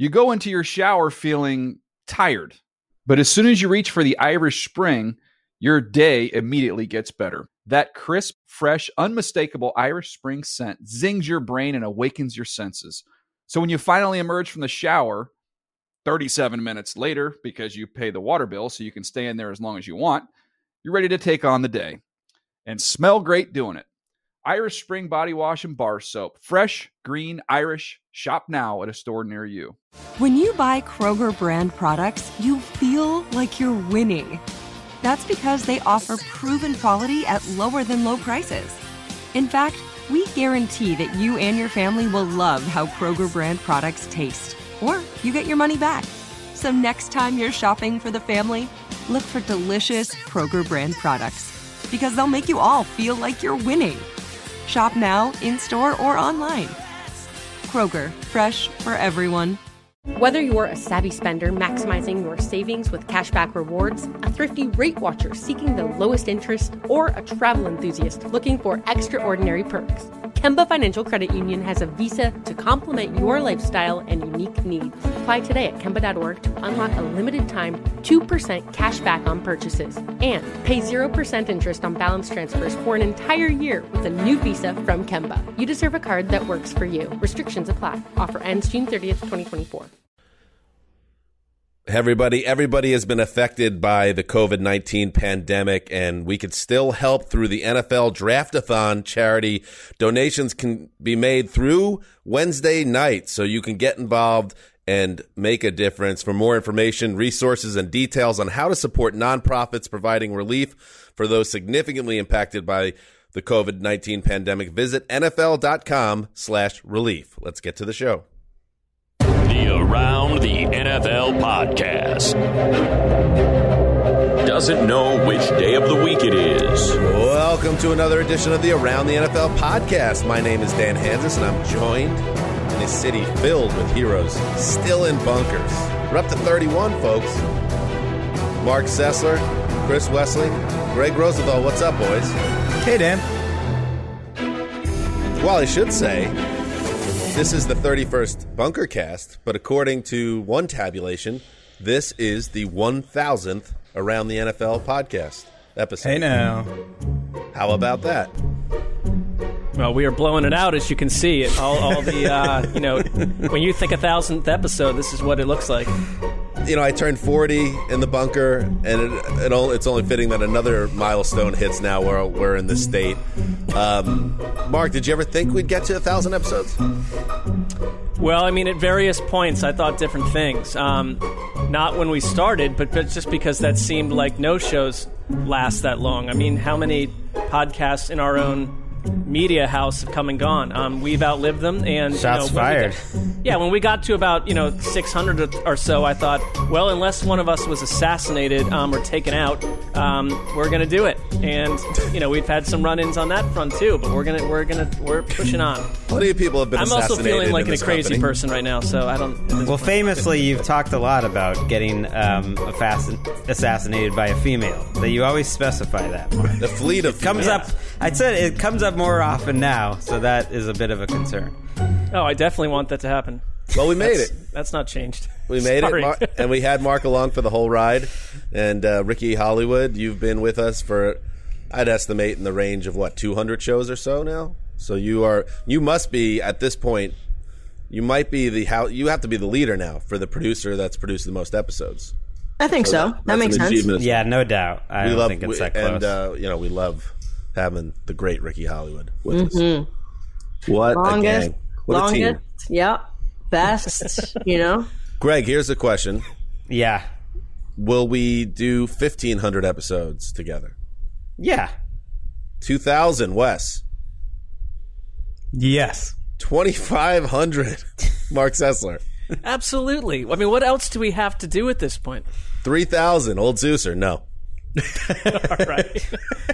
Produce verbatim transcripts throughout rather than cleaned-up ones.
You go into your shower feeling tired, but as soon as you reach for the Irish Spring, your day immediately gets better. That crisp, fresh, unmistakable Irish Spring scent zings your brain and awakens your senses. So when you finally emerge from the shower, thirty-seven minutes later, because you pay the water bill so you can stay in there as long as you want, you're ready to take on the day and smell great doing it. Irish Spring Body Wash and Bar Soap. Fresh, green, Irish. Shop now at a store near you. When you buy Kroger brand products, you feel like you're winning. That's because they offer proven quality at lower than low prices. In fact, we guarantee that you and your family will love how Kroger brand products taste, or you get your money back. So next time you're shopping for the family, look for delicious Kroger brand products, because they'll make you all feel like you're winning. Shop now, in-store, or online. Kroger, fresh for everyone. Whether you're a savvy spender maximizing your savings with cashback rewards, a thrifty rate watcher seeking the lowest interest, or a travel enthusiast looking for extraordinary perks, Kemba Financial Credit Union has a visa to complement your lifestyle and unique needs. Apply today at Kemba dot org to unlock a limited time two percent cash back on purchases and pay zero percent interest on balance transfers for an entire year with a new visa from Kemba. You deserve a card that works for you. Restrictions apply. Offer ends June thirtieth, twenty twenty-four. Everybody, everybody has been affected by the COVID nineteen pandemic, and we could still help through the N F L Draft-a-thon charity. Donations can be made through Wednesday night, so you can get involved and make a difference. For more information, resources, and details on how to support nonprofits providing relief for those significantly impacted by the COVID nineteen pandemic, visit N F L dot com slash relief. Let's get to the show. The Around the N F L podcast. Doesn't know which day of the week it is. Welcome to another edition of the Around the N F L podcast. My name is Dan Hansis, and I'm joined in a city filled with heroes still in bunkers. We're up to thirty-one, folks. Mark Sessler, Chris Wesley, Greg Rosenthal. What's up, boys? Hey, Dan. Well, I should say, this is the thirty-first Bunker Cast, but according to one tabulation, this is the one thousandth Around the N F L podcast episode. Hey, now. How about that? Well, we are blowing it out, as you can see. All, all the, uh, you know, when you think a thousandth episode, this is what it looks like. You know, I turned forty in the bunker, and it, it only, it's only fitting that another milestone hits now where we're in this state. Um, Mark, did you ever think we'd get to a thousand episodes? Well, I mean, at various points, I thought different things. Um, not when we started, but, but just because that seemed like no shows last that long. I mean, how many podcasts in our own media house have come and gone? Um, we've outlived them, and shots you know, fired. Got, yeah, when we got to about you know six hundred or so, I thought, well, unless one of us was assassinated um, or taken out, um, we're going to do it. And you know, we've had some run-ins on that front too, but we're gonna we're gonna we're pushing on. Plenty of people have been. I'm also feeling like a crazy company. person right now, so I don't. Well, point. famously, you've talked a lot about getting um, affasc- assassinated by a female. That you always specify that. The fleet of it comes females. up. I said it comes up more often now, so that is a bit of a concern. Oh, I definitely want that to happen. Well, we made that's, it. That's not changed. We made Sorry. it, Mar- and we had Mark along for the whole ride. And uh, Ricky Hollywood, you've been with us for, I'd estimate, in the range of what, two hundred shows or so now. So you are, you must be at this point. You might be the how you have to be the leader now for the producer that's produced the most episodes. I think so. so. That, that makes sense. Yeah, no doubt. I we don't love, think it's we, that close. And uh, you know, we love having the great Ricky Hollywood with mm-hmm. us. What longest, a gang! What longest, a team! Yep, best. You know, Greg. Here's a question. Yeah. Will we do fifteen hundred episodes together? Yeah. two thousand, Wes. Yes. twenty-five hundred, Mark Sessler. Absolutely. I mean, what else do we have to do at this point? three thousand, Old Zeuser. No. All right.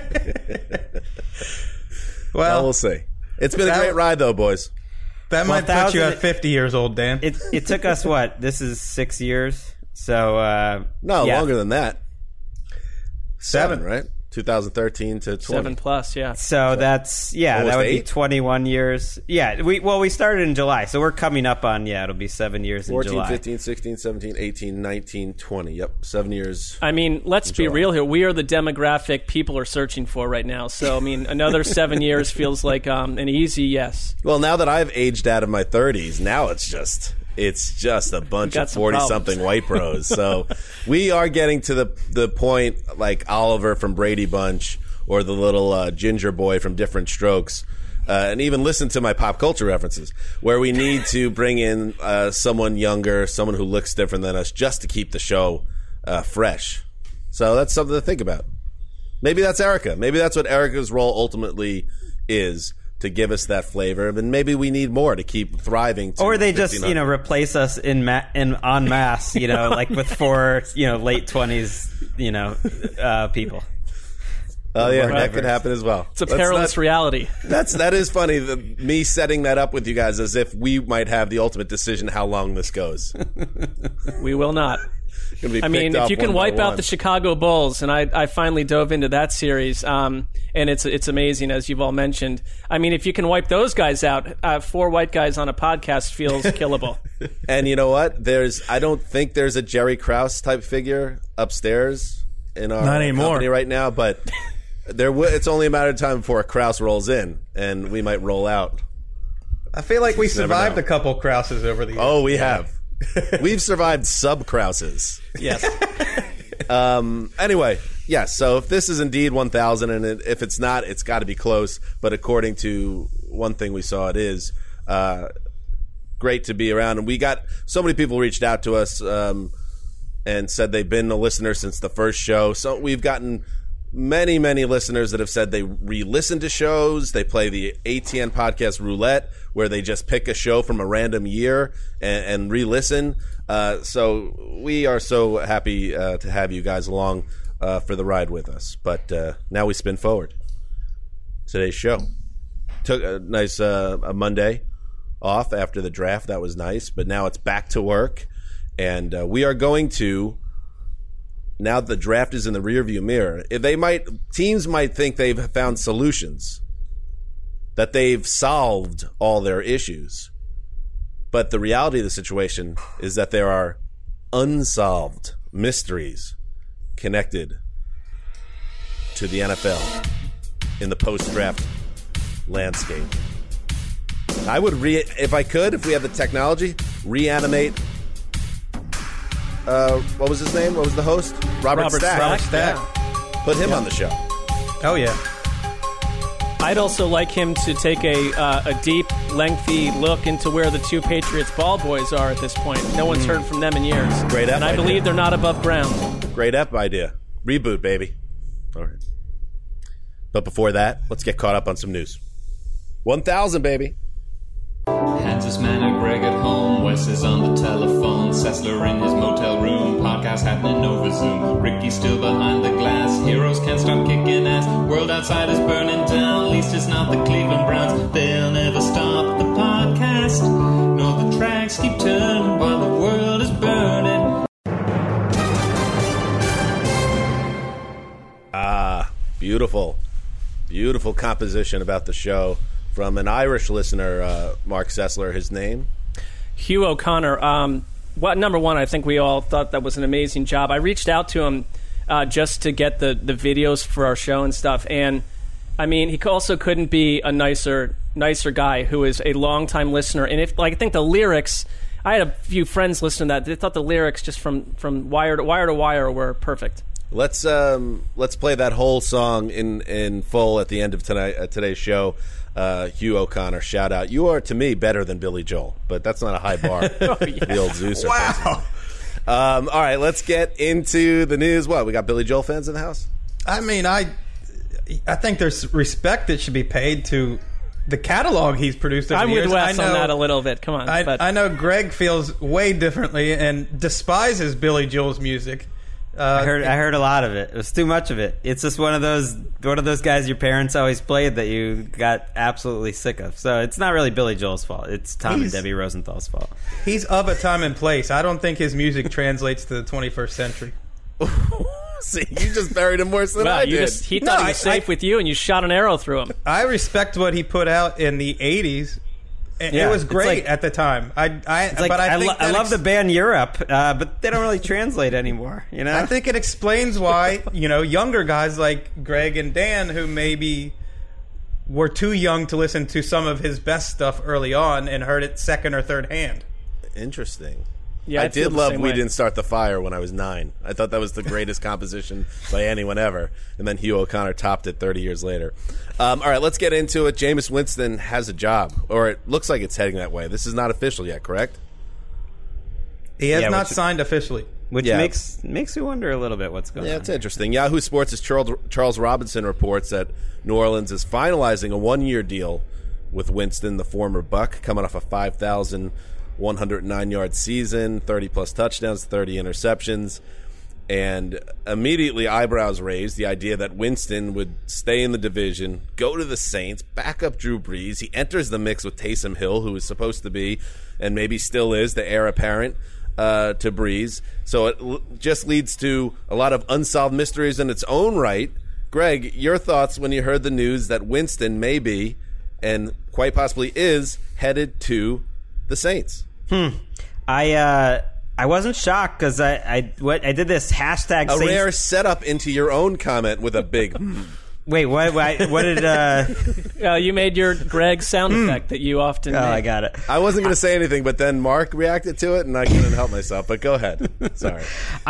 well, well, we'll see. It's been that, a great ride, though, boys. That might put you at fifty years old, Dan. It, it took us, what? This is six years? So, uh... No, yeah. longer than that. Seven, Seven, right? twenty thirteen to twenty. Seven plus, yeah. So that's, yeah, Almost that would eight? be twenty-one years. Yeah, we well, we started in July, so we're coming up on, yeah, it'll be seven years in fourteen, July. fifteen, sixteen, seventeen, eighteen, nineteen, twenty. Yep, seven years. I mean, let's be July. real here. We are the demographic people are searching for right now. So, I mean, another seven years feels like um, an easy yes. Well, now that I've aged out of my thirties, now it's just it's just a bunch got of some forty-something white bros. So we are getting to the the point like Oliver from Brady Bunch or the little uh, ginger boy from Different Strokes. Uh, and even listen to my pop culture references, where we need to bring in uh, someone younger, someone who looks different than us, just to keep the show uh, fresh. So that's something to think about. Maybe that's Erica. Maybe that's what Erica's role ultimately is, to give us that flavor. And maybe we need more to keep thriving. To Or they just, you know, replace us in ma- in en masse, you know, like with four, you know, late twenties, you know, uh, people. Oh yeah, that could happen as well. It's a That's perilous not, reality. That's that is funny. The, me setting that up with you guys as if we might have the ultimate decision how long this goes. We will not. Gonna be I mean, picked if off you can one by wipe out one. the Chicago Bulls, and I, I finally dove into that series, um, and it's it's amazing, as you've all mentioned. I mean, if you can wipe those guys out, uh, four white guys on a podcast feels killable. And you know what? There's I don't think there's a Jerry Krause type figure upstairs in our Not anymore. company right now, but there w- it's only a matter of time before a Krause rolls in, and we might roll out. I feel like we Just never survived know. a couple Krauses over the years. Oh, we have. We've survived sub Krauses. Yes. Um, anyway, yes. So if this is indeed one thousand, and it, if it's not, it's got to be close. But according to one thing we saw, it is uh, great to be around. And we got so many people reached out to us um, and said they've been a listener since the first show. So we've gotten many, many listeners that have said they re-listen to shows. They play the A T N Podcast Roulette, where they just pick a show from a random year and, and re-listen. Uh, so we are so happy uh, to have you guys along uh, for the ride with us. But uh, now we spin forward. Today's show. Took a nice uh, a Monday off after the draft. That was nice. But now it's back to work. And uh, we are going to, now that the draft is in the rearview mirror, if they might, teams might think they've found solutions, that they've solved all their issues. But the reality of the situation is that there are unsolved mysteries connected to the N F L in the post-draft landscape. I would, re- if I could, if we have the technology, reanimate, uh, what was his name? What was the host? Robert, Robert Stack. Stack, Stack. Put him on the show. Oh, yeah. I'd also like him to take a uh, a deep, lengthy look into where the two Patriots ball boys are at this point. No one's heard from them in years. Great And I idea. believe they're not above ground. Great ep idea. Reboot, baby. All right. But before that, let's get caught up on some news. one thousand, baby. Hansis man and Greg at home. Wes is on the telephone. Sessler in his motel room. Podcast happening over Zoom. Ricky's still behind the glass. Heroes can't stop kicking ass. World outside is burning down. At least it's not the Cleveland Browns. They'll never stop the podcast. No, the tracks keep turning while the world is burning. Ah, beautiful. Beautiful composition about the show from an Irish listener, uh, Mark Sessler, his name. Hugh O'Connor. Um, what number one? I think we all thought that was an amazing job. I reached out to him uh, just to get the, the videos for our show and stuff. And I mean, he also couldn't be a nicer nicer guy who is a longtime listener. And if like I think the lyrics, I had a few friends listen to that. They thought the lyrics just from from wire to wire to wire were perfect. Let's um, let's play that whole song in, in full at the end of tonight uh, today's show. Uh, Hugh O'Connor, shout out. You are, to me, better than Billy Joel, but that's not a high bar. Oh, yeah. The old Zeus. Wow. Um, all right, let's get into the news. What, we got Billy Joel fans in the house? I mean, I I think there's respect that should be paid to the catalog he's produced over I'm the with years. Wes I know, on that a little bit. Come on. I, but. I know Greg feels way differently and despises Billy Joel's music. Uh, I heard I heard a lot of it. It was too much of it. It's just one of those one of those guys your parents always played that you got absolutely sick of. So it's not really Billy Joel's fault. It's Tom He's- and Debbie Rosenthal's fault. He's of a time and place. I don't think his music translates to the twenty-first century. See, you just buried him worse than Well, I you did. just, he No, thought he was I- safe I- with you, and you shot an arrow through him. I respect what he put out in the eighties. It, Yeah, it was it's great like- at the time. I, I, It's like, but I, I, think lo- I that love ex- the band Europe, uh, but they don't really translate anymore. You know, I think it explains why, you know, younger guys like Greg and Dan, who maybe were too young to listen to some of his best stuff early on and heard it second or third hand. Interesting. Yeah, I I feel did the love same We way. Didn't Start the Fire when I was nine. I thought that was the greatest composition by anyone ever. And then Hugh O'Connor topped it thirty years later. Um, all right, let's get into it. Jameis Winston has a job, or it looks like it's heading that way. This is not official yet, correct? He has Yeah, not which- signed officially. which Yeah. makes makes me wonder a little bit what's going Yeah, on. it's interesting. Yahoo Sports' Charles, Charles Robinson reports that New Orleans is finalizing a one-year deal with Winston, the former Buck, coming off a five thousand one hundred nine yard season, thirty-plus touchdowns, thirty interceptions, and immediately eyebrows raised, the idea that Winston would stay in the division, go to the Saints, back up Drew Brees. He enters the mix with Taysom Hill, who is supposed to be, and maybe still is, the heir apparent uh, to Brees. So it l- just leads to a lot of unsolved mysteries in its own right. Greg, your thoughts when you heard the news that Winston may be, and quite possibly is, headed to the Saints? Hmm. I uh, I wasn't shocked because I I what I did this hashtag. A Saints- rare setup into your own comment with a big. Wait, what? What, what did? Uh... Uh, you made your Greg sound effect that you often Oh, make. I got it. I wasn't going to say anything, but then Mark reacted to it, and I couldn't help myself. But go ahead. Sorry.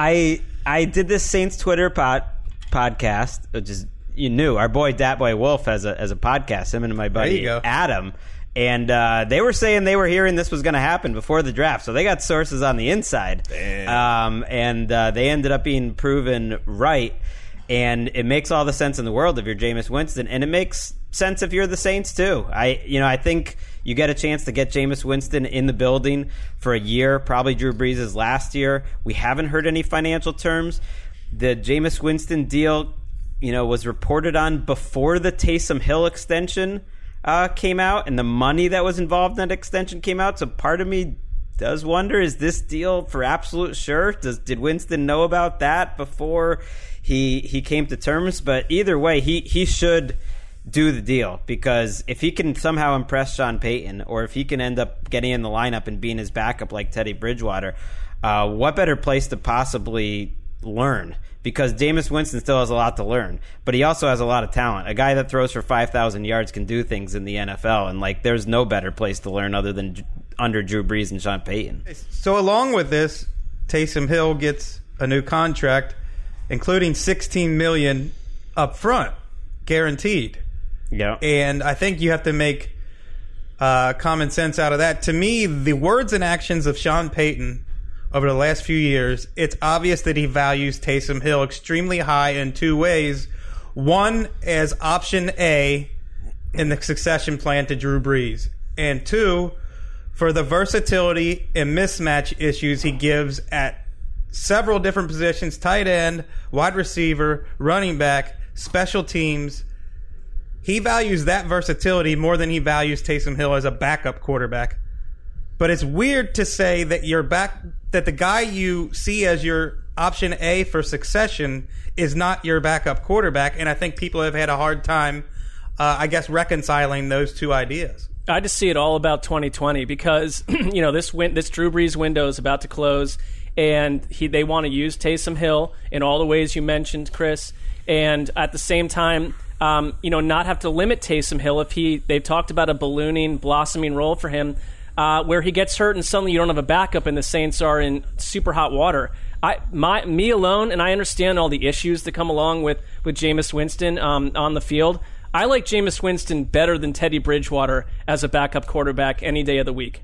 I I did this Saints Twitter pod, podcast, which is you knew our boy Dat Boy Wolf has a as a podcast. Him and my buddy you go. Adam, and uh, they were saying they were hearing this was going to happen before the draft, so they got sources on the inside. Damn. Um, and uh, they ended up being proven right. And it makes all the sense in the world if you're Jameis Winston, and it makes sense if you're the Saints too. I, you know, I think you get a chance to get Jameis Winston in the building for a year, probably Drew Brees' last year. We haven't heard any financial terms. The Jameis Winston deal, you know, was reported on before the Taysom Hill extension uh, came out, and the money that was involved in that extension came out. So part of me does wonder: is this deal for absolute sure? Does did Winston know about that before he he came to terms? But either way, he he should do the deal, because if he can somehow impress Sean Payton, or if he can end up getting in the lineup and being his backup like Teddy Bridgewater, uh, what better place to possibly learn? Because Jameis Winston still has a lot to learn, but he also has a lot of talent. A guy that throws for five thousand yards can do things in the N F L, and like there's no better place to learn other than under Drew Brees and Sean Payton. So along with this, Taysom Hill gets a new contract, including sixteen million dollars up front, guaranteed. Yeah. And I think you have to make uh, common sense out of that. To me, the words and actions of Sean Payton over the last few years, it's obvious that he values Taysom Hill extremely high in two ways. One, as option A in the succession plan to Drew Brees. And two, for the versatility and mismatch issues he gives at several different positions: tight end, wide receiver, running back, special teams. He values that versatility more than he values Taysom Hill as a backup quarterback. But it's weird to say that your back that the guy you see as your option A for succession is not your backup quarterback, and I think people have had a hard time, uh, I guess, reconciling those two ideas. I just see it all about twenty twenty because you know this win- this Drew Brees window is about to close, and he they want to use Taysom Hill in all the ways you mentioned, Chris, and at the same time, um, you know, not have to limit Taysom Hill if he they've talked about a ballooning, blossoming role for him. Uh, where he gets hurt and suddenly you don't have a backup and the Saints are in super hot water. I, my, me alone, and I understand all the issues that come along with, with Jameis Winston um, on the field. I like Jameis Winston better than Teddy Bridgewater as a backup quarterback any day of the week.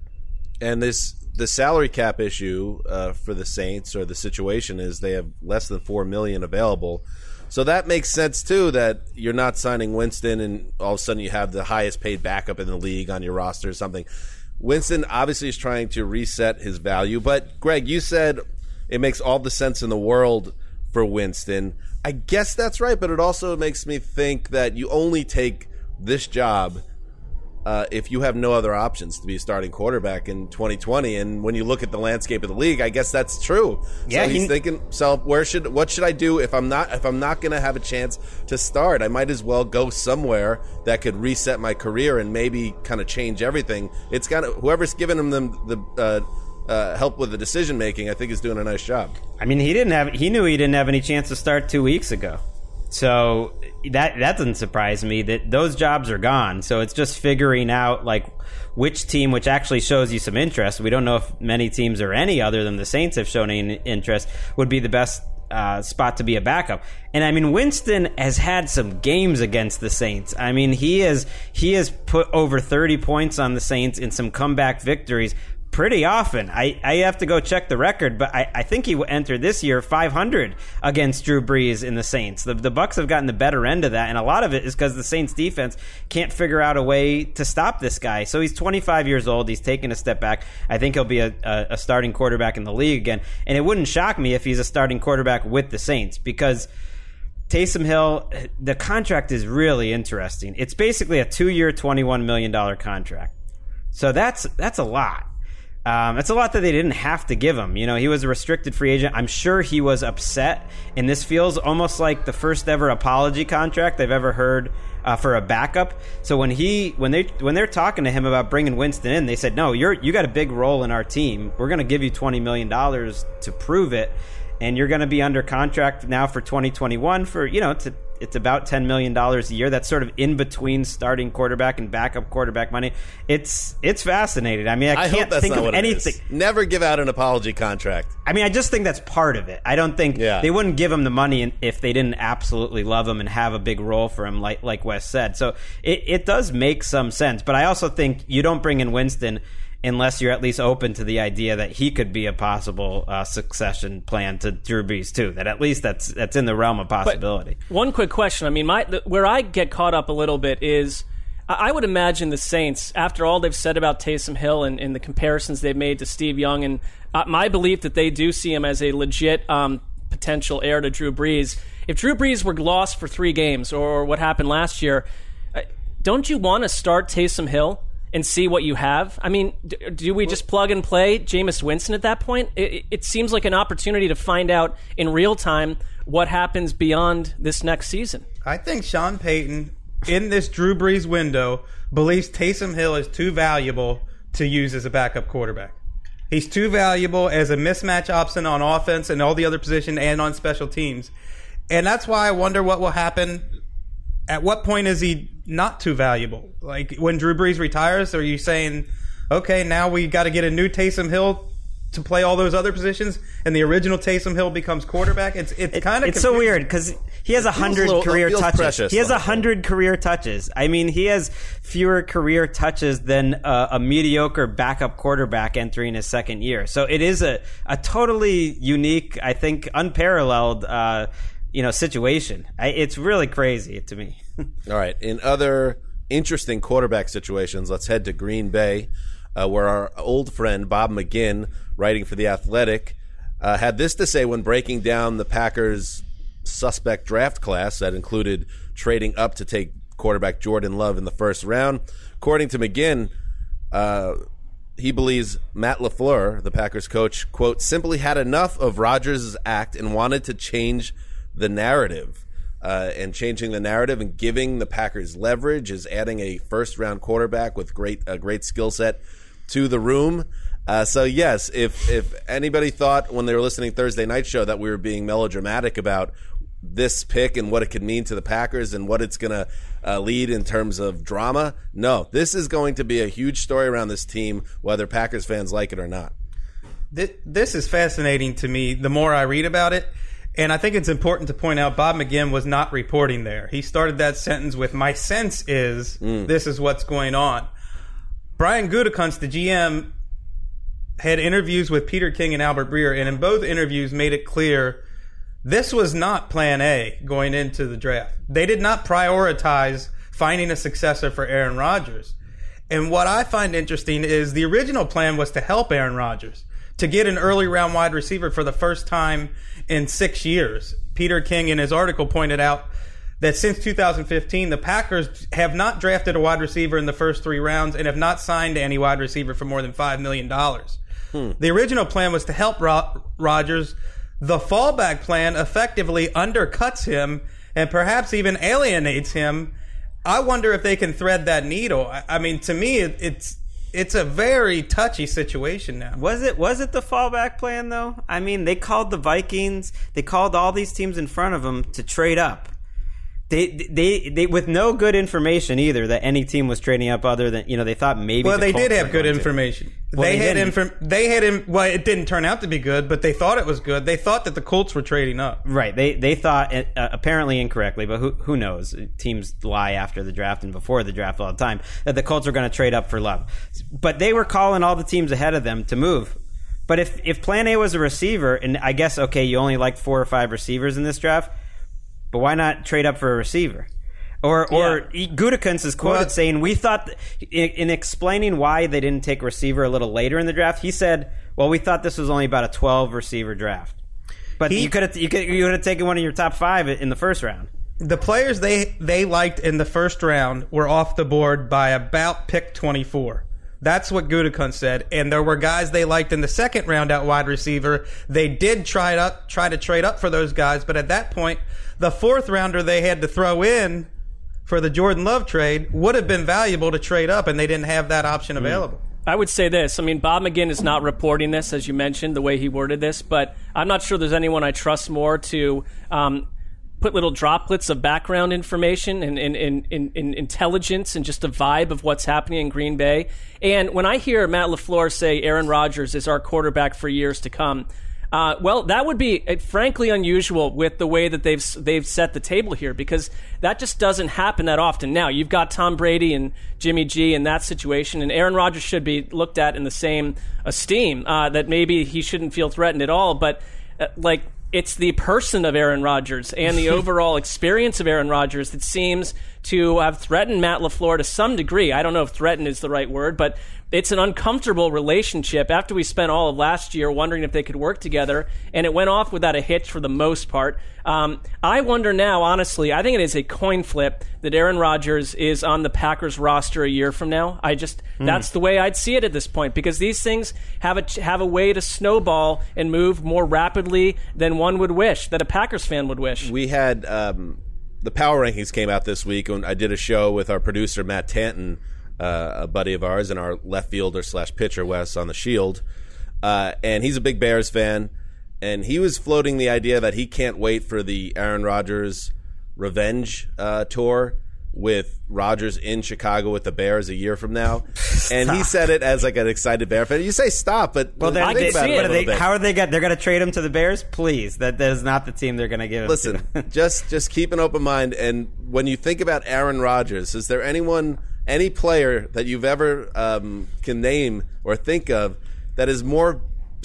And this the salary cap issue uh, for the Saints, or the situation is they have less than four million dollars available. So that makes sense, too, that you're not signing Winston and all of a sudden you have the highest paid backup in the league on your roster or something. Winston obviously is trying to reset his value. But, Greg, you said it makes all the sense in the world for Winston. I guess that's right, but it also makes me think that you only take this job uh, if you have no other options to be a starting quarterback in twenty twenty. And when you look at the landscape of the league, I guess that's true. Yeah, so he's he, thinking, so where should what should I do if I'm not if I'm not going to have a chance to start? I might as well go somewhere that could reset my career and maybe kind of change everything. It's kind of whoever's giving him the the. Uh, Uh, help with the decision making, I think, is doing a nice job. I mean, he didn't have. He knew he didn't have any chance to start two weeks ago, so that that doesn't surprise me. That those jobs are gone. So it's just figuring out like which team, which actually shows you some interest. We don't know if many teams or any other than the Saints have shown any interest. Would be the best uh, spot to be a backup. And I mean, Winston has had some games against the Saints. I mean, he has he has put over thirty points on the Saints in some comeback victories. Pretty often. I, I have to go check the record, but I, I think he entered this year five hundred against Drew Brees in the Saints. The, the Bucs have gotten the better end of that, and a lot of it is because the Saints defense can't figure out a way to stop this guy. So he's twenty-five years old. He's taken a step back. I think he'll be a, a, a starting quarterback in the league again. And it wouldn't shock me if he's a starting quarterback with the Saints, because Taysom Hill, the contract is really interesting. It's basically a two-year, twenty-one million dollars contract. So that's that's a lot. Um, it's a lot that they didn't have to give him. You know, he was a restricted free agent. I'm sure he was upset, and this feels almost like the first ever apology contract they've ever heard uh, for a backup. So when he when they when they're talking to him about bringing Winston in, they said, "No, you're you got a big role in our team. We're going to give you twenty million dollars to prove it, and you're going to be under contract now for twenty twenty-one for you know to." It's about ten million dollars a year. That's sort of in between starting quarterback and backup quarterback money. It's it's fascinating. I mean, I, I can't hope that's think not of what anything. It is. Never give out an apology contract. I mean, I just think that's part of it. I don't think yeah. they wouldn't give him the money if they didn't absolutely love him and have a big role for him, like like Wes said. So it, it does make some sense. But I also think you don't bring in Winston unless you're at least open to the idea that he could be a possible uh, succession plan to Drew Brees too. That at least that's that's in the realm of possibility. But one quick question. I mean, my the, where I get caught up a little bit is I would imagine the Saints, after all they've said about Taysom Hill and, and the comparisons they've made to Steve Young, and uh, my belief that they do see him as a legit um, potential heir to Drew Brees. If Drew Brees were lost for three games or what happened last year, uh, don't you want to start Taysom Hill and see what you have? I mean, do, do we just plug and play Jameis Winston at that point? It, it seems like an opportunity to find out in real time what happens beyond this next season. I think Sean Payton, in this Drew Brees window, believes Taysom Hill is too valuable to use as a backup quarterback. He's too valuable as a mismatch option on offense and all the other positions and on special teams. And that's why I wonder what will happen. At what point is he not too valuable? Like when Drew Brees retires, are you saying, okay, now we got to get a new Taysom Hill to play all those other positions, and the original Taysom Hill becomes quarterback? It's it's it, kind of it's so weird because he has a hundred career touches. He has a hundred career touches. I mean, he has fewer career touches than a, a mediocre backup quarterback entering his second year. So it is a a totally unique, I think, unparalleled. Uh, you know, situation. I, it's really crazy to me. All right. In other interesting quarterback situations, let's head to Green Bay, uh, where our old friend Bob McGinn, writing for The Athletic, uh, had this to say when breaking down the Packers' suspect draft class that included trading up to take quarterback Jordan Love in the first round. According to McGinn, uh, he believes Matt LaFleur, the Packers coach, quote, simply had enough of Rodgers' act and wanted to change the narrative, uh, and changing the narrative and giving the Packers leverage is adding a first-round quarterback with great a great skill set to the room. Uh, so yes, if if anybody thought when they were listening Thursday Night Show that we were being melodramatic about this pick and what it could mean to the Packers and what it's going to uh, lead in terms of drama, no, this is going to be a huge story around this team, whether Packers fans like it or not. This is fascinating to me the more I read about it. And I think it's important to point out Bob McGinn was not reporting there. He started that sentence with, my sense is mm. this is what's going on. Brian Gutekunst, the G M, had interviews with Peter King and Albert Breer, and in both interviews made it clear this was not plan A going into the draft. They did not prioritize finding a successor for Aaron Rodgers. And what I find interesting is the original plan was to help Aaron Rodgers, to get an early round wide receiver for the first time in six years. Peter King in his article pointed out that since two thousand fifteen, the Packers have not drafted a wide receiver in the first three rounds and have not signed any wide receiver for more than five million dollars. Hmm. The original plan was to help Ro- Rodgers. The fallback plan effectively undercuts him and perhaps even alienates him. I wonder if they can thread that needle. I, I mean, to me, it, it's it's a very touchy situation now. Was it was it the fallback plan, though? I mean, they called the Vikings, they called all these teams in front of them to trade up. They, they, they, with no good information either that any team was trading up other than, you know, they thought maybe. Well, the they Colts did have were good going to. information. Well, they, they had didn't. inform. They had him. Well, it didn't turn out to be good, but they thought it was good. They thought that the Colts were trading up. Right. They they thought uh, apparently incorrectly, but who who knows? Teams lie after the draft and before the draft all the time that the Colts are going to trade up for Love. But they were calling all the teams ahead of them to move. But if if Plan A was a receiver, and I guess okay, you only like four or five receivers in this draft, but why not trade up for a receiver? Or, or yeah. Gutekunst is quoted well, saying, we thought, th- in, in explaining why they didn't take receiver a little later in the draft, he said, well, we thought this was only about a twelve receiver draft. But he, you could have you could you could have taken one of your top five in the first round. The players they, they liked in the first round were off the board by about pick twenty-four. That's what Gutekunst said. And there were guys they liked in the second round at wide receiver. They did try to, up, try to trade up for those guys, but at that point, the fourth rounder they had to throw in for the Jordan Love trade would have been valuable to trade up, and they didn't have that option available. I would say this. I mean, Bob McGinn is not reporting this, as you mentioned, the way he worded this, but I'm not sure there's anyone I trust more to um, put little droplets of background information and, and, and, and, and intelligence and just a vibe of what's happening in Green Bay. And when I hear Matt LaFleur say Aaron Rodgers is our quarterback for years to come, Uh, well, that would be uh, frankly unusual with the way that they've they've set the table here, because that just doesn't happen that often. Now, you've got Tom Brady and Jimmy G in that situation, and Aaron Rodgers should be looked at in the same esteem, uh, that maybe he shouldn't feel threatened at all, but uh, like it's the person of Aaron Rodgers and the overall experience of Aaron Rodgers that seems to have threatened Matt LaFleur to some degree. I don't know if threaten is the right word, but it's an uncomfortable relationship after we spent all of last year wondering if they could work together, and it went off without a hitch for the most part. Um, I wonder now, honestly, I think it is a coin flip that Aaron Rodgers is on the Packers roster a year from now. I just, mm. that's the way I'd see it at this point, because these things have a, have a way to snowball and move more rapidly than one would wish, that a Packers fan would wish. We had, um, the power rankings came out this week, and I did a show with our producer, Matt Tanton, Uh, a buddy of ours, and our left fielder slash pitcher, Wes, on the Shield. Uh, and he's a big Bears fan. And he was floating the idea that he can't wait for the Aaron Rodgers revenge uh, tour with Rodgers in Chicago with the Bears a year from now. And he said it as like an excited Bear fan. You say stop, but well, think they, about it a they, bit. How are they get? They're going to trade him to the Bears? Please, that that is not the team they're going to give him. Listen, to. just just keep an open mind. And when you think about Aaron Rodgers, is there anyone, any player that you've ever um, can name or think of that is more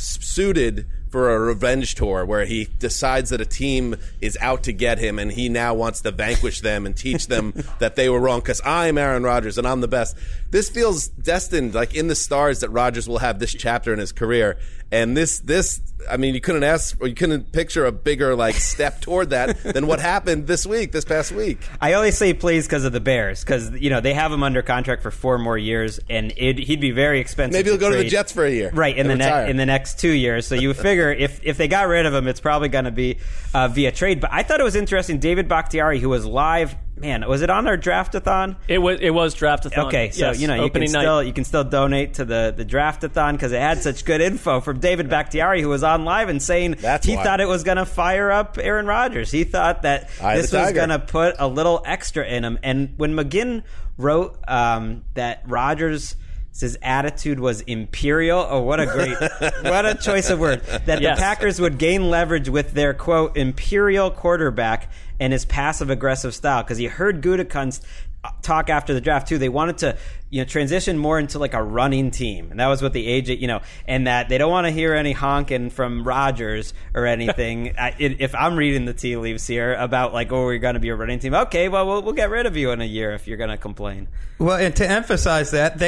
suited for a revenge tour where he decides that a team is out to get him and he now wants to vanquish them and teach them that they were wrong because I'm Aaron Rodgers and I'm the best. This feels destined, like in the stars, that Rodgers will have this chapter in his career. And this, this, I mean, you couldn't ask, or you couldn't picture a bigger like step toward that than what happened this week, this past week. I only say please because of the Bears, because you know they have him under contract for four more years, and it, he'd be very expensive. Maybe he'll to go trade. to the Jets for a year, right? In the next in the next two years. So you figure if if they got rid of him, it's probably going to be uh, via trade. But I thought it was interesting. David Bakhtiari, who was live. Man, was it on our draftathon? It was. It was draftathon. Okay, so yes, you know you can night. still you can still donate to the the draftathon because it had such good info from David Bakhtiari, who was on live and saying That's he why. thought it was going to fire up Aaron Rodgers. He thought that Eye this was going to put a little extra in him. And when McGinn wrote um, that Rodgers. His attitude was imperial. Oh, what a great, what a choice of word. That yes. the Packers would gain leverage with their, quote, imperial quarterback and his passive-aggressive style. Because you heard Gutekunst talk after the draft, too. They wanted to, you know, transition more into like a running team. And that was what the agent, you know, and that they don't want to hear any honking from Rodgers or anything. I, it, if I'm reading the tea leaves here about like, oh, we're going to be a running team. Okay, well, well, we'll get rid of you in a year if you're going to complain. Well, and to emphasize that, that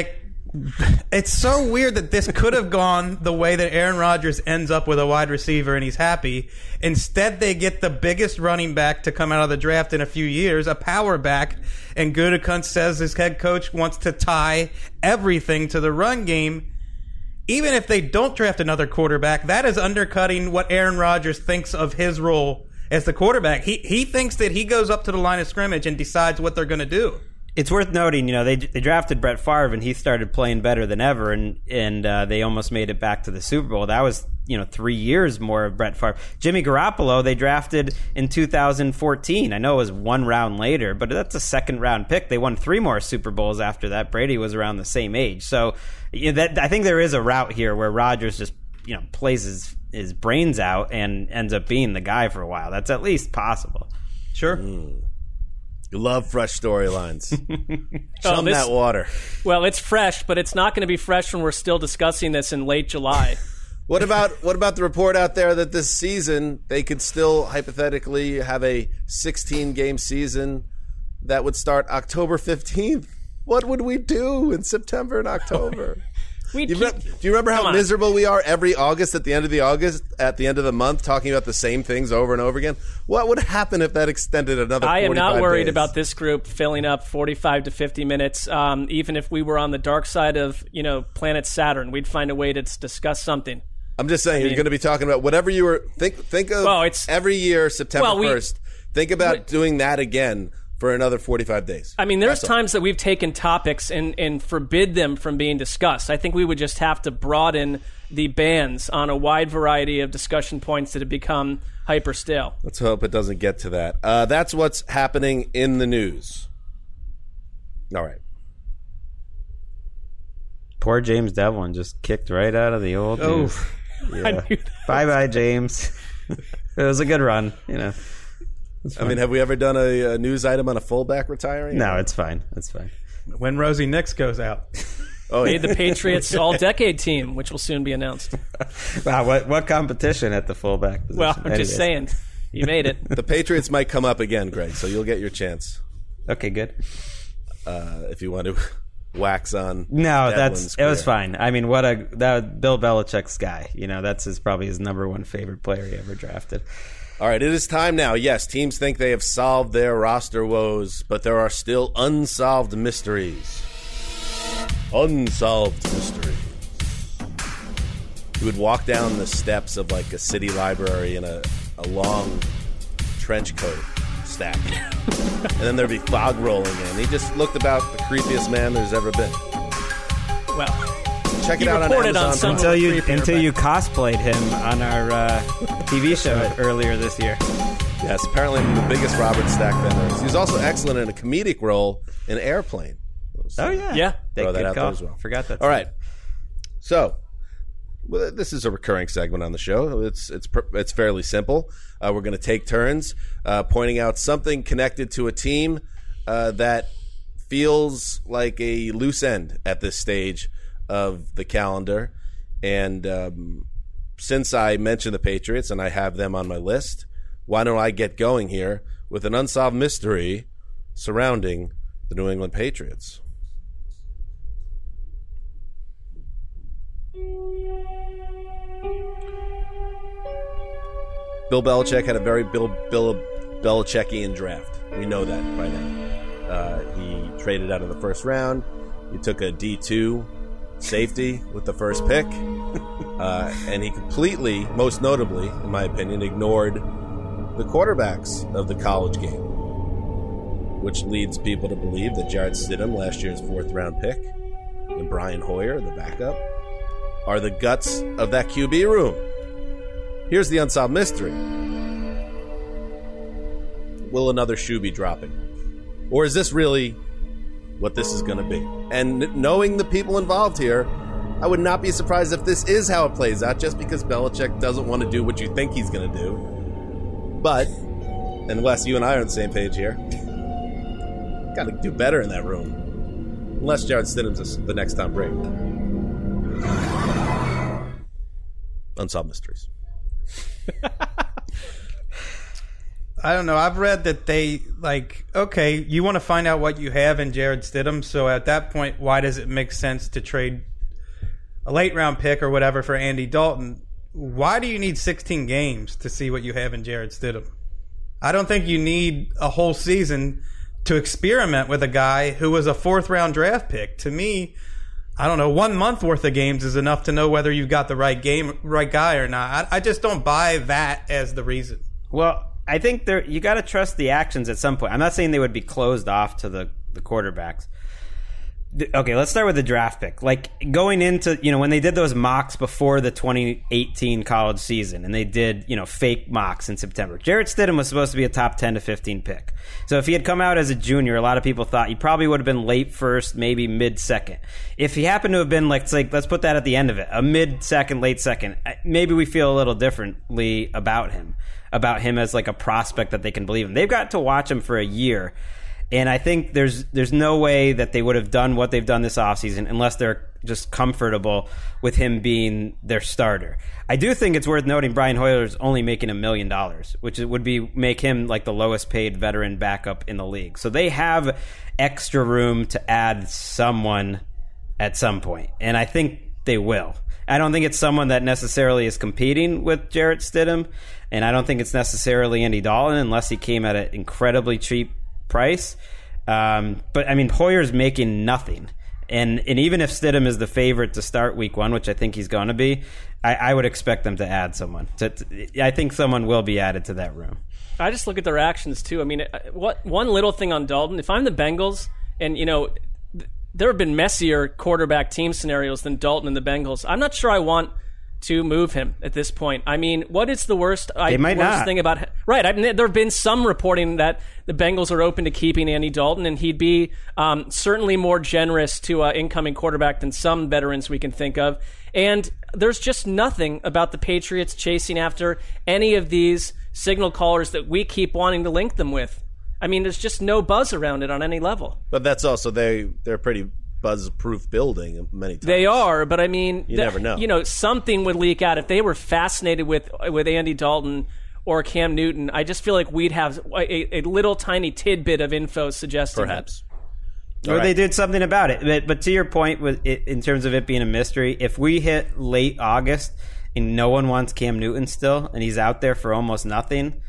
It's so weird that this could have gone the way that Aaron Rodgers ends up with a wide receiver and he's happy. Instead, they get the biggest running back to come out of the draft in a few years, a power back, and Gutekunst says his head coach wants to tie everything to the run game. Even if they don't draft another quarterback, that is undercutting what Aaron Rodgers thinks of his role as the quarterback. He he thinks that he goes up to the line of scrimmage and decides what they're going to do. It's worth noting, you know, they they drafted Brett Favre and he started playing better than ever, and and uh, they almost made it back to the Super Bowl. That was, you know, three years more of Brett Favre. Jimmy Garoppolo, they drafted in two thousand fourteen. I know it was one round later, but that's a second round pick. They won three more Super Bowls after that. Brady was around the same age. So you know, that I think there is a route here where Rodgers just, you know, plays his, his brains out and ends up being the guy for a while. That's at least possible. Sure. Mm. You love fresh storylines. Chum oh, this, that water. Well, it's fresh, but it's not going to be fresh when we're still discussing this in late July. What about what about the report out there that this season they could still hypothetically have a sixteen-game season that would start October fifteenth? What would we do in September and October? You keep, re- do you remember how on. miserable we are every August at the end of the August at the end of the month talking about the same things over and over again? What would happen if that extended another I am not worried days? about this group filling up forty-five to fifty minutes. Um, even if we were on the dark side of, you know, planet Saturn, we'd find a way to discuss something. I'm just saying, I mean, you're going to be talking about whatever you were think think of well, it's, every year September well, we, first. Think about we, doing that again for another forty-five days. I mean, there's That's all. times that we've taken topics and, and forbid them from being discussed. I think we would just have to broaden the bans on a wide variety of discussion points that have become hyper stale. Let's hope it doesn't get to that. Uh, that's what's happening in the news. All right. Poor James Devlin just kicked right out of the old oh. news. Yeah. Bye-bye, James. It was a good run, you know. I mean, have we ever done a, a news item on a fullback retiring? No, it's fine. It's fine. When Rosie Nix goes out. Oh, yeah. Made the Patriots all-decade team, which will soon be announced. Wow, what what competition at the fullback position? Well, I'm Anyways. just saying. You made it. The Patriots might come up again, Greg, so you'll get your chance. Okay, good. Uh, if you want to wax on No, Devlin's that's career. It was fine. I mean, what a that Bill Belichick's guy. You know, that's his probably his number one favorite player he ever drafted. All right, it is time now. Yes, teams think they have solved their roster woes, but there are still unsolved mysteries. Unsolved mysteries. You would walk down the steps of like a city library in a, a long trench coat stack. And then there'd be fog rolling in. He just looked about the creepiest man there's ever been. Well... Check it out on Amazon. On until you until you cosplayed him on our uh, T V show right. earlier this year. Yes, apparently the biggest Robert Stack fan. He was also excellent in a comedic role in Airplane. So, oh yeah, yeah. Throw that out call. there as well. Forgot that. All right. So, well, this is a recurring segment on the show. It's it's it's fairly simple. Uh, we're going to take turns uh, pointing out something connected to a team uh, that feels like a loose end at this stage of the calendar. And um, since I mentioned the Patriots and I have them on my list, why don't I get going here with an unsolved mystery surrounding the New England Patriots? Bill Belichick had a very Bill, Bill Belichickian draft. We know that by now. Uh, he traded out of the first round. He took a D two safety with the first pick, uh, and he completely, most notably, in my opinion, ignored the quarterbacks of the college game, which leads people to believe that Jarrett Stidham, last year's fourth-round pick, and Brian Hoyer, the backup, are the guts of that Q B room. Here's the unsolved mystery. Will another shoe be dropping? Or is this really what this is going to be? And knowing the people involved here, I would not be surprised if this is how it plays out, just because Belichick doesn't want to do what you think he's going to do. But, and Wes, you and I are on the same page here, got to do better in that room. Unless Jarrett Stidham's the next Tom Brady. Unsolved mysteries. I don't know. I've read that they, like, okay, you want to find out what you have in Jarrett Stidham, so at that point, why does it make sense to trade a late-round pick or whatever for Andy Dalton? Why do you need sixteen games to see what you have in Jarrett Stidham? I don't think you need a whole season to experiment with a guy who was a fourth-round draft pick. To me, I don't know, one month worth of games is enough to know whether you've got the right game, right guy or not. I, I just don't buy that as the reason. Well, I think there you got to trust the actions at some point. I'm not saying they would be closed off to the, the quarterbacks. Okay, let's start with the draft pick. Like, going into, you know, when they did those mocks before the twenty eighteen college season, and they did, you know, fake mocks in September, Jarrett Stidham was supposed to be a top ten to fifteen pick. So if he had come out as a junior, a lot of people thought he probably would have been late first, maybe mid-second. If he happened to have been, like, like let's put that at the end of it, a mid-second, late second, maybe we feel a little differently about him, about him as, like, a prospect that they can believe in. They've got to watch him for a year. And I think there's there's no way that they would have done what they've done this offseason unless they're just comfortable with him being their starter. I do think it's worth noting Brian Hoyer's only making a million dollars, which would be make him like the lowest paid veteran backup in the league. So they have extra room to add someone at some point, and I think they will. I don't think it's someone that necessarily is competing with Jarrett Stidham, and I don't think it's necessarily Andy Dalton unless he came at an incredibly cheap price. Um, but I mean, Hoyer's making nothing. And and even if Stidham is the favorite to start week one, which I think he's going to be, I, I would expect them to add someone. To, to, I think someone will be added to that room. I just look at their actions, too. I mean, what one little thing on Dalton, if I'm the Bengals, and, you know, th- there have been messier quarterback team scenarios than Dalton and the Bengals, I'm not sure I want to move him at this point. I mean, what is the worst, they I, might worst not. thing about... Right, I mean, there have been some reporting that the Bengals are open to keeping Andy Dalton, and he'd be um, certainly more generous to an incoming quarterback than some veterans we can think of. And there's just nothing about the Patriots chasing after any of these signal callers that we keep wanting to link them with. I mean, there's just no buzz around it on any level. But that's also, they, they're pretty buzz-proof building many times. They are, but I mean... You th- never know. You know, something would leak out. If they were fascinated with with Andy Dalton or Cam Newton, I just feel like we'd have a, a little tiny tidbit of info suggesting Perhaps. that. Or right. they did something about it. But, but to your point, with it, in terms of it being a mystery, if we hit late August and no one wants Cam Newton still, and he's out there for almost nothing,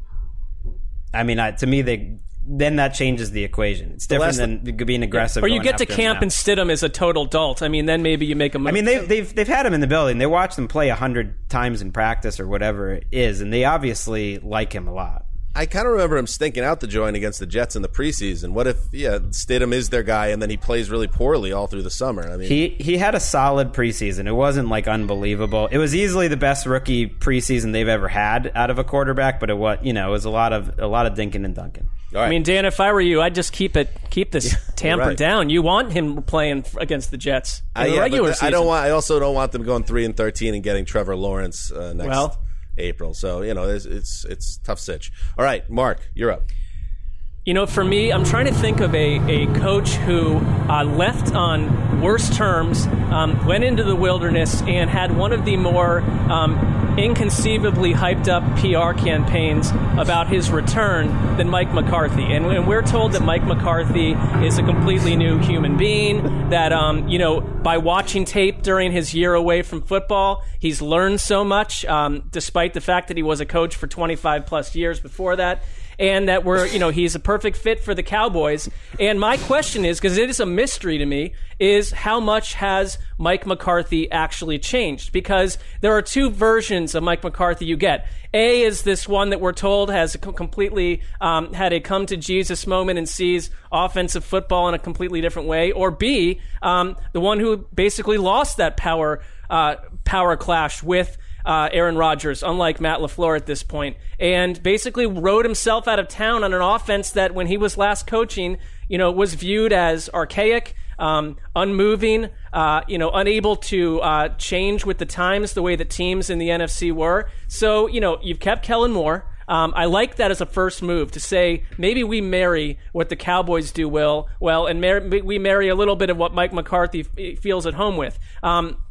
I mean, I, to me, they... then that changes the equation. It's different than being aggressive. Or you going get to after him camp now. and Stidham as a total dolt. I mean, then maybe you make a move. I mean, they, they've they've had him in the building. They watched him play a hundred times in practice or whatever it is, and they obviously like him a lot. I kind of remember him stinking out the joint against the Jets in the preseason. What if, yeah, Stidham is their guy, and then he plays really poorly all through the summer? I mean, he he had a solid preseason. It wasn't like unbelievable. It was easily the best rookie preseason they've ever had out of a quarterback, but it was you know it was a lot of a lot of dinking and dunking. all right. I mean, Dan, if I were you, I'd just keep it, keep this Yeah, tamper right. down. You want him playing against the Jets in I, the yeah, regular but season. I don't want. I also don't want them going three and thirteen and getting Trevor Lawrence uh, next Well. April. So you know, it's it's, it's tough sitch. All right, Mark, you're up. You know, for me, I'm trying to think of a, a coach who uh, left on worse terms, um, went into the wilderness, and had one of the more um, inconceivably hyped up P R campaigns about his return than Mike McCarthy. And, and we're told that Mike McCarthy is a completely new human being, that, um, you know, by watching tape during his year away from football, he's learned so much, um, despite the fact that he was a coach for twenty-five plus years before that. And that we're, you know, he's a perfect fit for the Cowboys. And my question is, because it is a mystery to me, is how much has Mike McCarthy actually changed? Because there are two versions of Mike McCarthy you get. A is this one that we're told has completely um, had a come to Jesus moment and sees offensive football in a completely different way. Or B, um, the one who basically lost that power uh, power clash with Uh, Aaron Rodgers, unlike Matt LaFleur at this point, and basically rode himself out of town on an offense that when he was last coaching, you know, was viewed as archaic, um, unmoving, uh, you know, unable to uh, change with the times the way that teams in the N F C were. So, you know, you've kept Kellen Moore. Um, I like that as a first move to say maybe we marry what the Cowboys do well, well, and mar- we marry a little bit of what Mike McCarthy f- feels at home with. Um,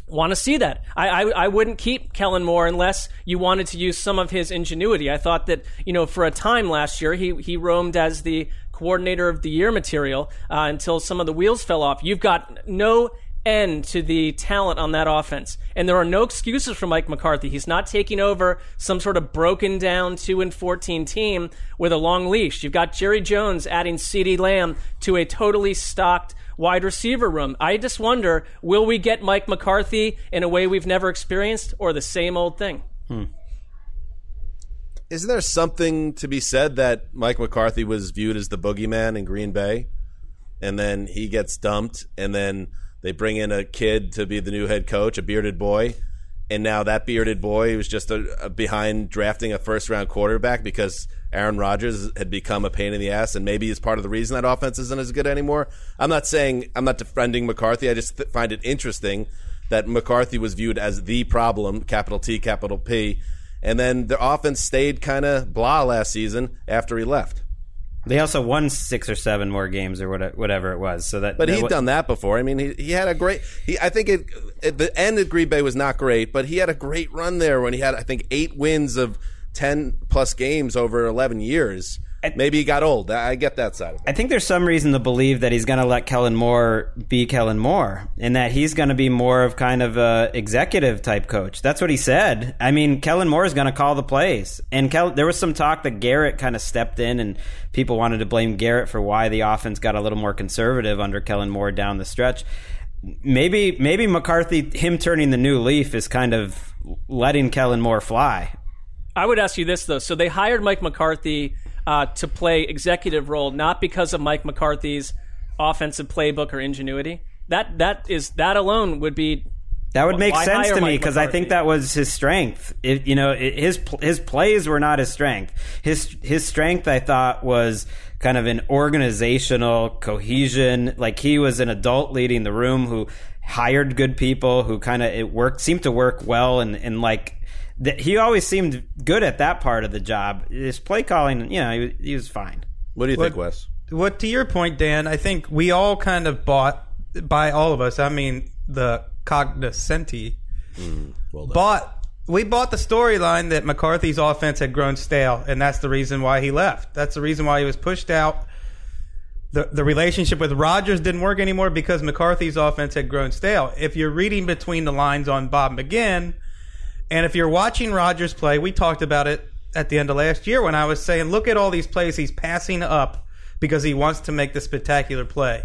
want to see that. I, I I wouldn't keep Kellen Moore unless you wanted to use some of his ingenuity. I thought that, you know, for a time last year, he, he roamed as the coordinator of the year material uh, until some of the wheels fell off. You've got no end to the talent on that offense. And there are no excuses for Mike McCarthy. He's not taking over some sort of broken down two and fourteen team with a long leash. You've got Jerry Jones adding CeeDee Lamb to a totally stocked wide receiver room. I just wonder, will we get Mike McCarthy in a way we've never experienced, or the same old thing? Hmm. Isn't there something to be said that Mike McCarthy was viewed as the boogeyman in Green Bay, and then he gets dumped, and then they bring in a kid to be the new head coach, a bearded boy, and now that bearded boy was just a, a behind drafting a first-round quarterback because Aaron Rodgers had become a pain in the ass, and maybe is part of the reason that offense isn't as good anymore. I'm not saying I'm not defending McCarthy. I just th- find it interesting that McCarthy was viewed as the problem, capital T, capital P, and then the offense stayed kind of blah last season after he left. They also won six or seven more games or whatever it was. So that, but that he'd w- done that before. I mean, he he had a great. He I think it, at the end of Green Bay was not great, but he had a great run there when he had I think eight wins of ten plus games over eleven years. Maybe he got old. I get that side of it. I think there's some reason to believe that he's going to let Kellen Moore be Kellen Moore, and that he's going to be more of kind of a executive type coach. That's what he said. I mean, Kellen Moore is going to call the plays, and Kel- there was some talk that Garrett kind of stepped in, and people wanted to blame Garrett for why the offense got a little more conservative under Kellen Moore down the stretch. Maybe, maybe McCarthy, him turning the new leaf, is kind of letting Kellen Moore fly. I would ask you this, though. So they hired Mike McCarthy uh, to play executive role, not because of Mike McCarthy's offensive playbook or ingenuity. That that is that alone would be that would make sense to me, because I think that that was his strength. It, you know, it, his his plays were not his strength. His his strength, I thought, was kind of an organizational cohesion. Like, he was an adult leading the room who hired good people, who kind of it worked seemed to work well, and and like. He always seemed good at that part of the job. His play calling, you know, he, he was fine. What do you what, think, Wes? What, to your point, Dan, I think we all kind of bought, by all of us, I mean the cognoscenti, mm, well done. bought, we bought the storyline that McCarthy's offense had grown stale, and that's the reason why he left. That's the reason why he was pushed out. The, the relationship with Rodgers didn't work anymore because McCarthy's offense had grown stale. If you're reading between the lines on Bob McGinn, and if you're watching Rodgers play, we talked about it at the end of last year when I was saying, look at all these plays he's passing up because he wants to make the spectacular play.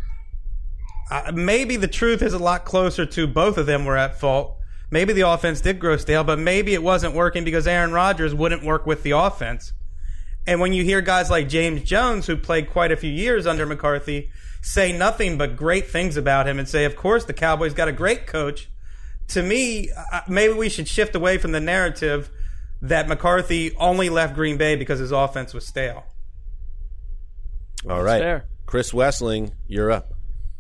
Uh, maybe the truth is a lot closer to both of them were at fault. Maybe the offense did grow stale, but maybe it wasn't working because Aaron Rodgers wouldn't work with the offense. And when you hear guys like James Jones, who played quite a few years under McCarthy, say nothing but great things about him and say, of course, the Cowboys got a great coach. To me, maybe we should shift away from the narrative that McCarthy only left Green Bay because his offense was stale. All right. Fair. Chris Wessling, you're up.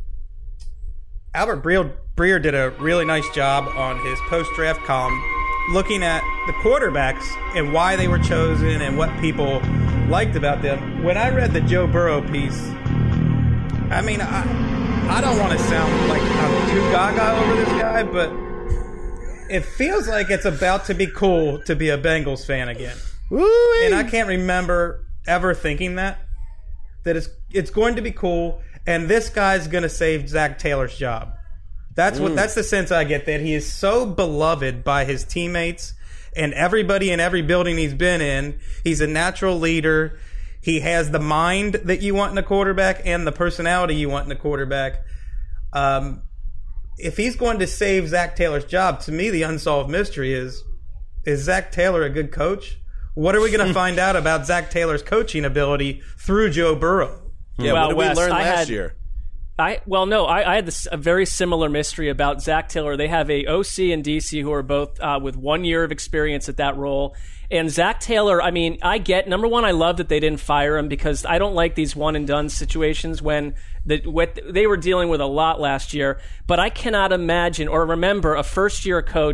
Albert Breer, Breer did a really nice job on his post-draft column looking at the quarterbacks and why they were chosen and what people liked about them. When I read the Joe Burrow piece, I mean, I, I don't want to sound like I'm too gaga over this guy, but it feels like it's about to be cool to be a Bengals fan again. Woo-wee. And I can't remember ever thinking that. That it's, it's going to be cool, and this guy's going to save Zach Taylor's job. That's what. Mm. That's the sense I get, that he is so beloved by his teammates and everybody in every building he's been in. He's a natural leader. He has the mind that you want in a quarterback and the personality you want in a quarterback. Um, if he's going to save Zach Taylor's job, to me, the unsolved mystery is, is Zach Taylor a good coach? What are we going to find out about Zach Taylor's coaching ability through Joe Burrow? Yeah, well, what did Wes, we learn I last had, year? I Well, no, I, I had this, a very similar mystery about Zach Taylor. They have a O C and D C who are both uh, with one year of experience at that role. And Zach Taylor, I mean, I get, number one, I love that they didn't fire him because I don't like these one-and-done situations when the, what they were dealing with a lot last year. But I cannot imagine or remember a first-year coach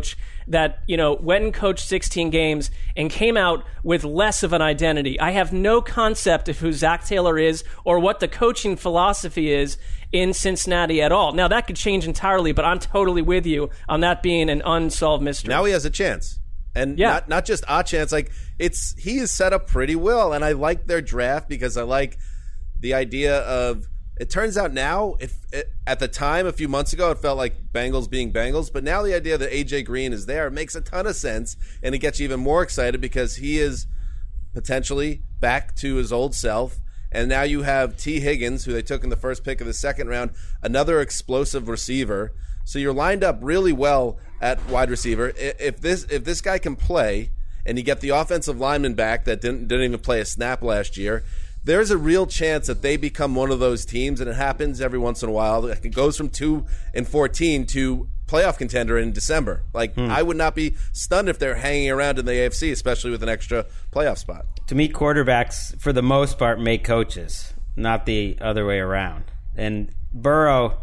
that, you know, went and coached sixteen games and came out with less of an identity. I have no concept of who Zac Taylor is or what the coaching philosophy is in Cincinnati at all. Now, that could change entirely, but I'm totally with you on that being an unsolved mystery. Now he has a chance. And yeah. not not just a chance, like it's he is set up pretty well. And I like their draft because I like the idea of, it turns out now, if it, at the time a few months ago it felt like Bengals being Bengals, but now the idea that A J Green is there makes a ton of sense, and it gets you even more excited because he is potentially back to his old self. And now you have T. Higgins, who they took in the first pick of the second round, another explosive receiver. So you're lined up really well at wide receiver. If this if this guy can play, and you get the offensive lineman back that didn't didn't even play a snap last year, there's a real chance that they become one of those teams, and it happens every once in a while. It goes from two and fourteen to playoff contender in December. Like hmm. I would not be stunned if they're hanging around in the A F C, especially with an extra playoff spot. To me, quarterbacks, for the most part, make coaches, not the other way around. And Burrow,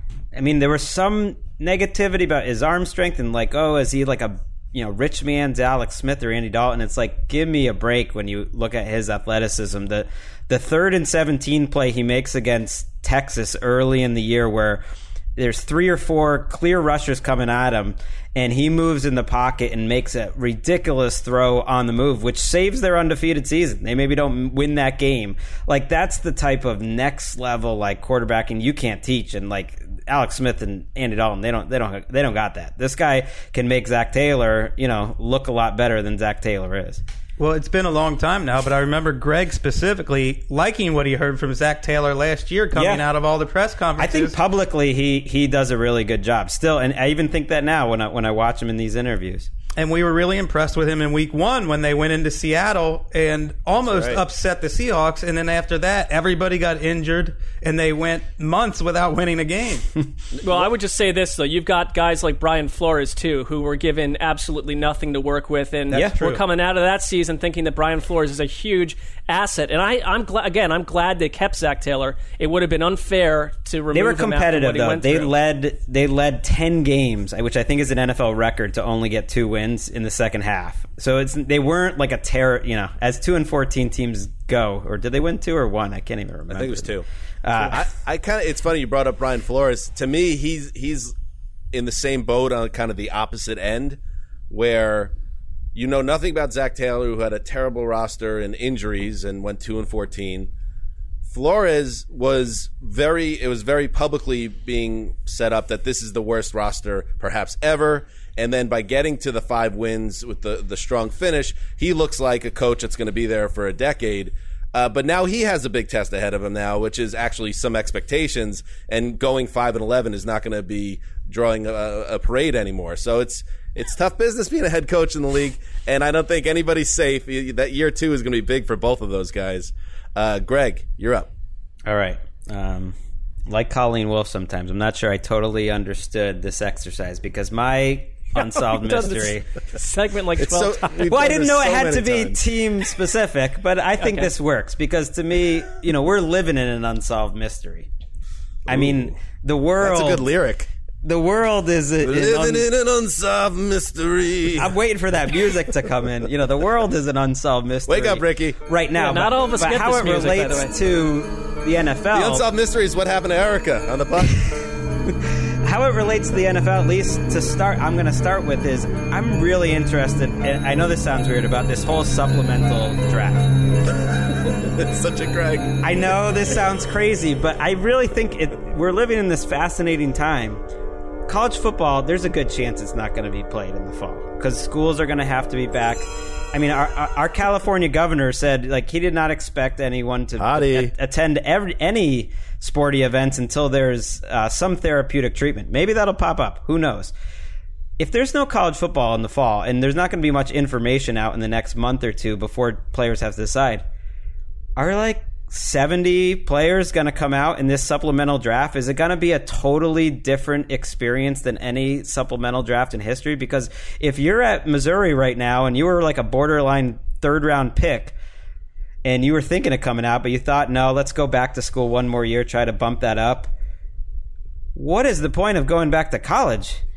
I mean, there was some negativity about his arm strength and like, oh, is he like a, you know, rich man's Alex Smith or Andy Dalton? It's like, give me a break when you look at his athleticism. The the third and seventeen play he makes against Texas early in the year where there's three or four clear rushers coming at him, and he moves in the pocket and makes a ridiculous throw on the move, which saves their undefeated season. They maybe don't win that game. Like, that's the type of next level, like, quarterbacking you can't teach. And, like, Alex Smith and Andy Dalton, they don't, they don't, they don't got that. This guy can make Zac Taylor, you know, look a lot better than Zac Taylor is. Well, it's been a long time now, but I remember Greg specifically liking what he heard from Zac Taylor last year coming yeah. out of all the press conferences. I think publicly he, he does a really good job still, and I even think that now when I, when I watch him in these interviews. And we were really impressed with him in week one when they went into Seattle and almost right. upset the Seahawks. And then after that, everybody got injured and they went months without winning a game. Well, I would just say this, though. You've got guys like Brian Flores, too, who were given absolutely nothing to work with. And That's we're true. coming out of that season thinking that Brian Flores is a huge asset. And I, I'm glad, again, I'm glad they kept Zac Taylor. It would have been unfair to remove They were him competitive, after what he though. went They through. led, they led ten games, which I think is an N F L record, to only get two wins in the second half. So it's they weren't like a terror, you know, as two and fourteen teams go, or did they win two or one? I can't even remember. I think it was two. Uh, I, I kind of. It's funny you brought up Brian Flores. To me, he's he's in the same boat on kind of the opposite end, where you know nothing about Zac Taylor, who had a terrible roster and injuries and went two and fourteen. Flores was very. It was very publicly being set up that this is the worst roster perhaps ever. And then by getting to the five wins with the, the strong finish, he looks like a coach that's going to be there for a decade. Uh, but now he has a big test ahead of him now, which is actually some expectations. And going five and eleven is not going to be drawing a, a parade anymore. So it's it's tough business being a head coach in the league. And I don't think anybody's safe. That year two is going to be big for both of those guys. Uh, Greg, you're up. All right. Um, like Colleen Wolfe sometimes, I'm not sure I totally understood this exercise because my unsolved mystery segment like twelve so, times. Well, I didn't know so it had to be times. team specific, but I think Okay. this works because to me, you know, we're living in an unsolved mystery. I mean, the world. That's a good lyric. The world is, is Living un- in an unsolved mystery. I'm waiting for that music to come in. You know, the world is an unsolved mystery. Wake up, Ricky. Right now. Yeah, not but, all of us but get how this it music, by the relates way. to the N F L. The unsolved mystery is what happened to Erica on the podcast. How it relates to the N F L, at least to start, I'm going to start with is I'm really interested, and I know this sounds weird, about this whole supplemental draft. It's such a Greg. I know this sounds crazy, but I really think it, we're living in this fascinating time. College football, there's a good chance it's not going to be played in the fall because schools are going to have to be back. I mean, our, our California governor said like he did not expect anyone to a- attend every, any sporty events until there's uh, some therapeutic treatment. Maybe that'll pop up. Who knows? If there's no college football in the fall and there's not going to be much information out in the next month or two before players have to decide, are like seventy players going to come out in this supplemental draft? Is it going to be a totally different experience than any supplemental draft in history? Because if you're at Missouri right now and you were like a borderline third round pick and you were thinking of coming out, but you thought, no, let's go back to school one more year, try to bump that up. What is the point of going back to college?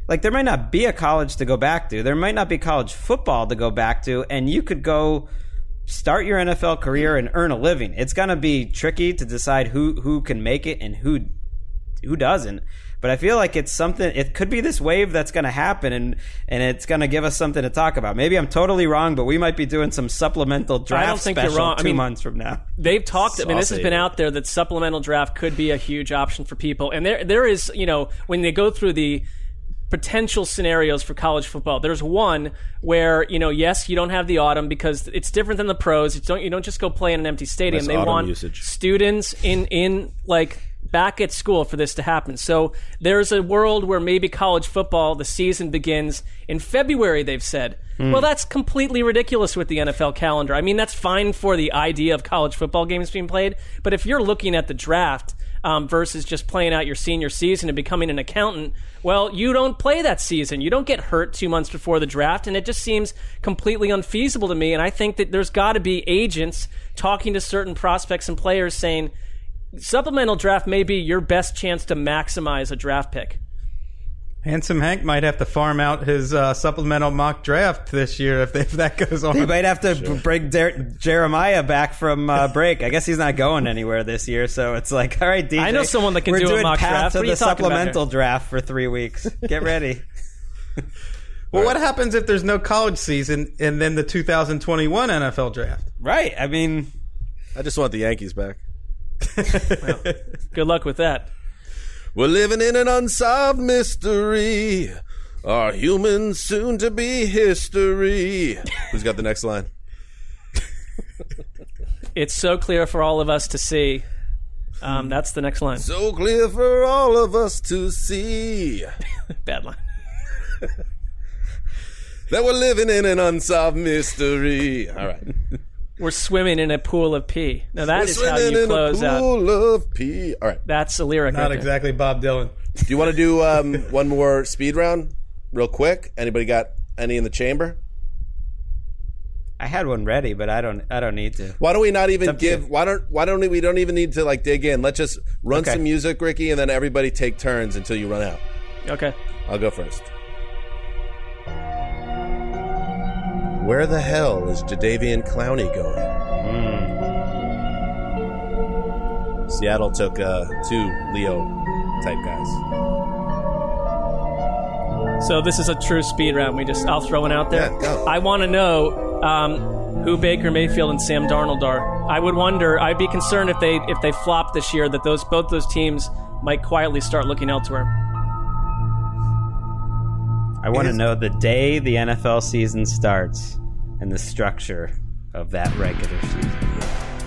like there might not be a college to go back to. There might not be college football to go back to, and you could go start your N F L career and earn a living. It's going to be tricky to decide who, who can make it and who who doesn't. But I feel like it's something, it could be this wave that's going to happen, and, and it's going to give us something to talk about. Maybe I'm totally wrong, but we might be doing some supplemental draft I don't think special you're wrong. two I mean, months from now. They've talked, I mean, this has Saucy. been out there that supplemental draft could be a huge option for people. And there, there is, you know, when they go through the potential scenarios for college football, there's one where, you know, yes, you don't have the autumn because it's different than the pros. It's don't, you don't just go play in an empty stadium. Less they autumn want usage. students in, in like, back at school for this to happen. So there's a world where maybe college football, the season begins in February, they've said. Mm. Well, that's completely ridiculous with the N F L calendar. I mean, that's fine for the idea of college football games being played, but if you're looking at the draft um, versus just playing out your senior season and becoming an accountant, well, you don't play that season. You don't get hurt two months before the draft, and it just seems completely unfeasible to me. And I think that there's got to be agents talking to certain prospects and players saying, supplemental draft may be your best chance to maximize a draft pick. Handsome Hank might have to farm out his uh, supplemental mock draft this year if, if that goes on. They might have to sure. bring Jer- Jeremiah back from uh, break. I guess he's not going anywhere this year, so it's like, all right, D J. I know someone that can we're do doing a mock path draft. to What are the you talking about supplemental here? draft for three weeks. Get ready. Well, what happens if there's no college season and then the two thousand twenty-one N F L draft? Right. I mean, I just want the Yankees back. Well, good luck with that. We're living in an unsolved mystery. Are humans soon to be history? Who's got the next line? It's so clear for all of us to see. Um, that's the next line. So clear for all of us to see. Bad line. That we're living in an unsolved mystery. All right. We're swimming in a pool of pee. Now that We're is how swimming you in close a out. pool of pee. All right. That's a lyric. Not right there. exactly Bob Dylan. Do you want to do um, one more speed round real quick? Anybody got any in the chamber? I had one ready, but I don't. I don't need to. Why don't we not even It's up to give? you. Why don't? Why don't we? We don't even need to like dig in. Let's just run Okay. some music, Ricky, and then everybody take turns until you run out. Okay. I'll go first. Where the hell is Jadeveon Clowney going? Mm. Seattle took uh, two Leo type guys. So this is a true speed round. We just I'll throw one out there. Yeah, go. I want to know um, who Baker Mayfield and Sam Darnold are. I would wonder. I'd be concerned if they if they flop this year that those both those teams might quietly start looking elsewhere. I want to know the day the N F L season starts and the structure of that regular season.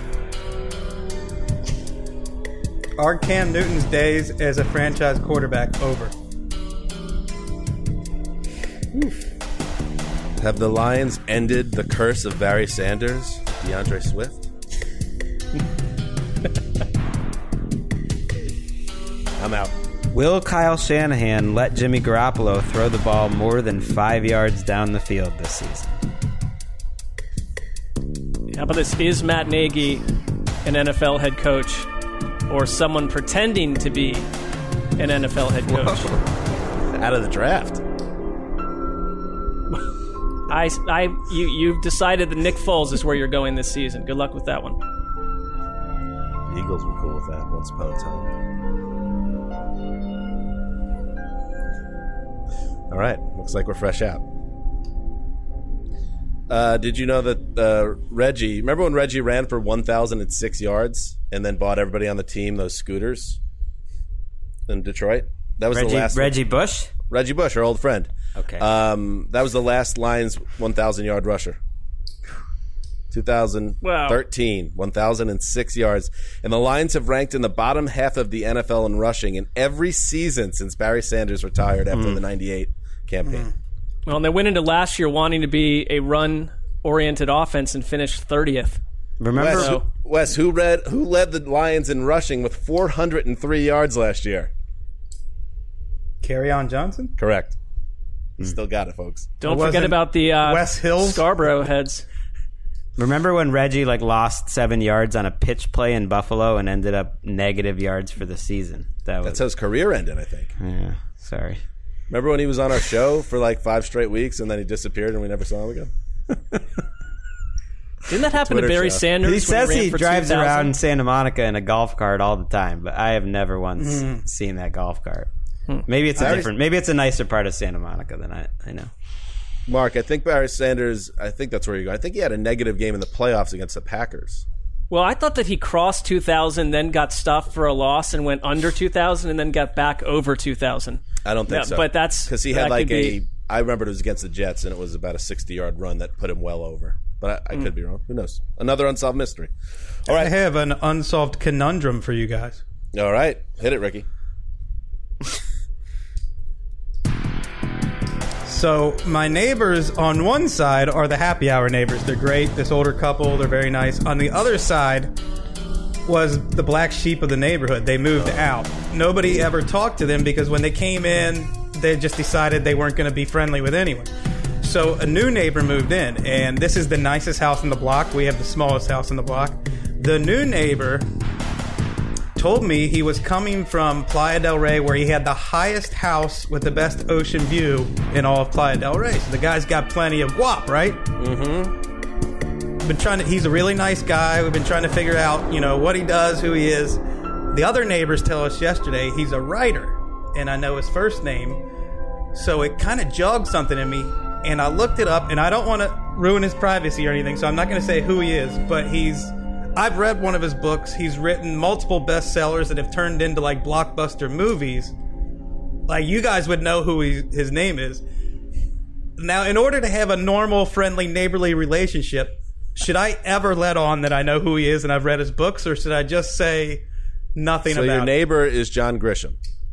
Are Cam Newton's days as a franchise quarterback over? Have the Lions ended the curse of Barry Sanders, DeAndre Swift? I'm out. Will Kyle Shanahan let Jimmy Garoppolo throw the ball more than five yards down the field this season? How about this? Is Matt Nagy an N F L head coach or someone pretending to be an N F L head coach? Whoa. Out of the draft. I, I, you, you've decided that Nick Foles is where you're going this season. Good luck with that one. The Eagles were cool with that once upon a time. All right, looks like we're fresh out. Uh, did you know that uh, Reggie, remember when Reggie ran for one thousand six yards and then bought everybody on the team those scooters in Detroit? That was Reggie, the last Reggie Bush? Reggie Bush, our old friend. Okay. Um, that was the last Lions one thousand yard rusher. twenty thirteen, wow. one thousand six yards. And the Lions have ranked in the bottom half of the N F L in rushing in every season since Barry Sanders retired after mm. the ninety-eight campaign. Mm. Well, and they went into last year wanting to be a run-oriented offense and finished thirtieth. Remember, Wes, so, who, Wes, who, read, who led the Lions in rushing with four hundred three yards last year? Kerryon Johnson? Correct. Mm. Still got it, folks. Don't forget about the uh, Wes Hills? Scarborough heads. Remember when Reggie like lost seven yards on a pitch play in Buffalo and ended up negative yards for the season? That was, That's how his career ended, I think. Yeah, sorry. Remember when he was on our show for like five straight weeks and then he disappeared and we never saw him again? Didn't that happen to Twitter Barry show. Sanders? He when says ran he for drives two thousand? around Santa Monica in a golf cart all the time, but I have never once Mm. seen that golf cart. Hmm. Maybe it's a I different. Maybe it's a nicer part of Santa Monica than I, I know. Mark, I think Barry Sanders, I think that's where you're going. I think he had a negative game in the playoffs against the Packers. Well, I thought that he crossed two thousand, then got stuffed for a loss and went under two thousand, and then got back over two thousand. I don't think Yeah, so. but that's- because he that had like could a. be- I remember it was against the Jets, and it was about a sixty-yard run that put him well over. But I, I Mm. could be wrong. Who knows? Another unsolved mystery. All I right, have an unsolved conundrum for you guys. all right, hit it, Ricky. So my neighbors on one side are the happy hour neighbors. They're great. This older couple, they're very nice. On the other side was the black sheep of the neighborhood. They moved out. Nobody ever talked to them because when they came in, they just decided they weren't going to be friendly with anyone. So a new neighbor moved in, and this is the nicest house in the block. We have the smallest house in the block. The new neighbor told me he was coming from Playa del Rey, where he had the highest house with the best ocean view in all of Playa del Rey. So the guy's got plenty of guap, right? Mm-hmm. Been trying to. He's a really nice guy. We've been trying to figure out, you know, what he does, who he is. The other neighbors tell us yesterday he's a writer, and I know his first name. So it kind of jogged something in me, and I looked it up, and I don't want to ruin his privacy or anything, so I'm not going to say who he is, but he's. I've read one of his books. He's written multiple bestsellers that have turned into like blockbuster movies. Like you guys would know who he, his name is. Now, in order to have a normal, friendly, neighborly relationship, should I ever let on that I know who he is and I've read his books, or should I just say nothing So about your it? neighbor is John Grisham.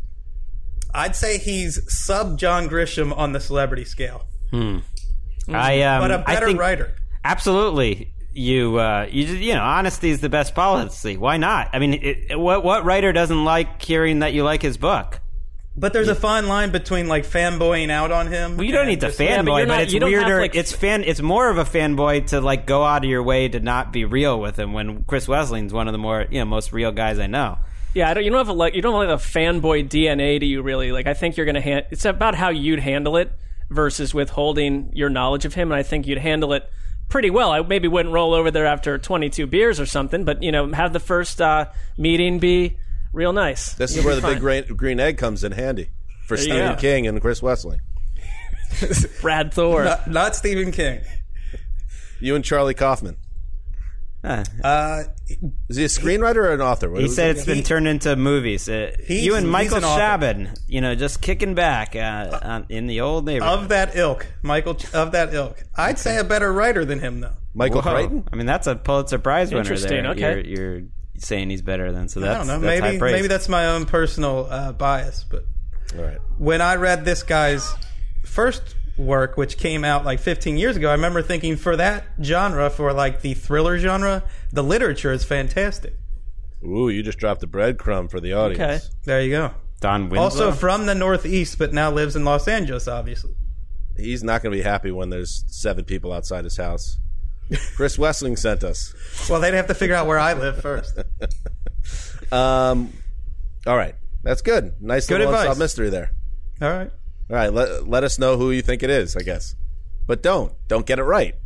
I'd say he's sub John Grisham on the celebrity scale, Hmm. I um, but a I better think writer. absolutely. You, uh, you, just, you know, honesty is the best policy. Why not? I mean, it, it, what what writer doesn't like hearing that you like his book? But there's a fine line between like fanboying out on him. Well, you don't and need to just- Yeah, but fanboy, you're but, not- it's you don't have, weirder. like- it's fan. It's more of a fanboy to like go out of your way to not be real with him. When Chris Wesling's one of the more, you know, most real guys I know. Yeah, I don't, you don't have a like you don't have a fanboy D N A to you really. Like I think you're gonna hand. It's about how you'd handle it versus withholding your knowledge of him, and I think you'd handle it pretty well. I maybe wouldn't roll over there after twenty-two beers or something, but you know, have the first uh, meeting be real nice. This is You'll where be the big fine. green, green egg comes in handy for There you Stephen go. King and Chris Wessling. Brad Thor. Not, not Stephen King. You and Charlie Kaufman. Uh, Uh, Is he a screenwriter or an author? What he was said it it's again? been turned into movies. Uh, He's- you and he's Michael an author. Chabon, you know, just kicking back uh, on, in the old neighborhood. of that ilk, Michael. Ch- Of that ilk, I'd say a better writer than him, though. Michael Whoa. Crichton? I mean, that's a Pulitzer Prize winner. Interesting, There. okay. You're, you're saying he's better than, so I that's don't know. that's high Maybe praise. maybe that's my own personal uh, bias, but All right. when I read this guy's first work, which came out like fifteen years ago, I remember thinking for that genre, for like the thriller genre, the literature is fantastic. Ooh, you just dropped a breadcrumb for the audience. Okay. There you go. Don Winslow. Also from the Northeast, but now lives in Los Angeles, obviously. He's not going to be happy when there's seven people outside his house. Chris Wessling sent us. Well, they'd have to figure out where I live first. Um, all right. That's good. Nice Good little advice. unsolved mystery there. All right. All right. Let, let us know who you think it is, I guess. But don't. Don't get it right.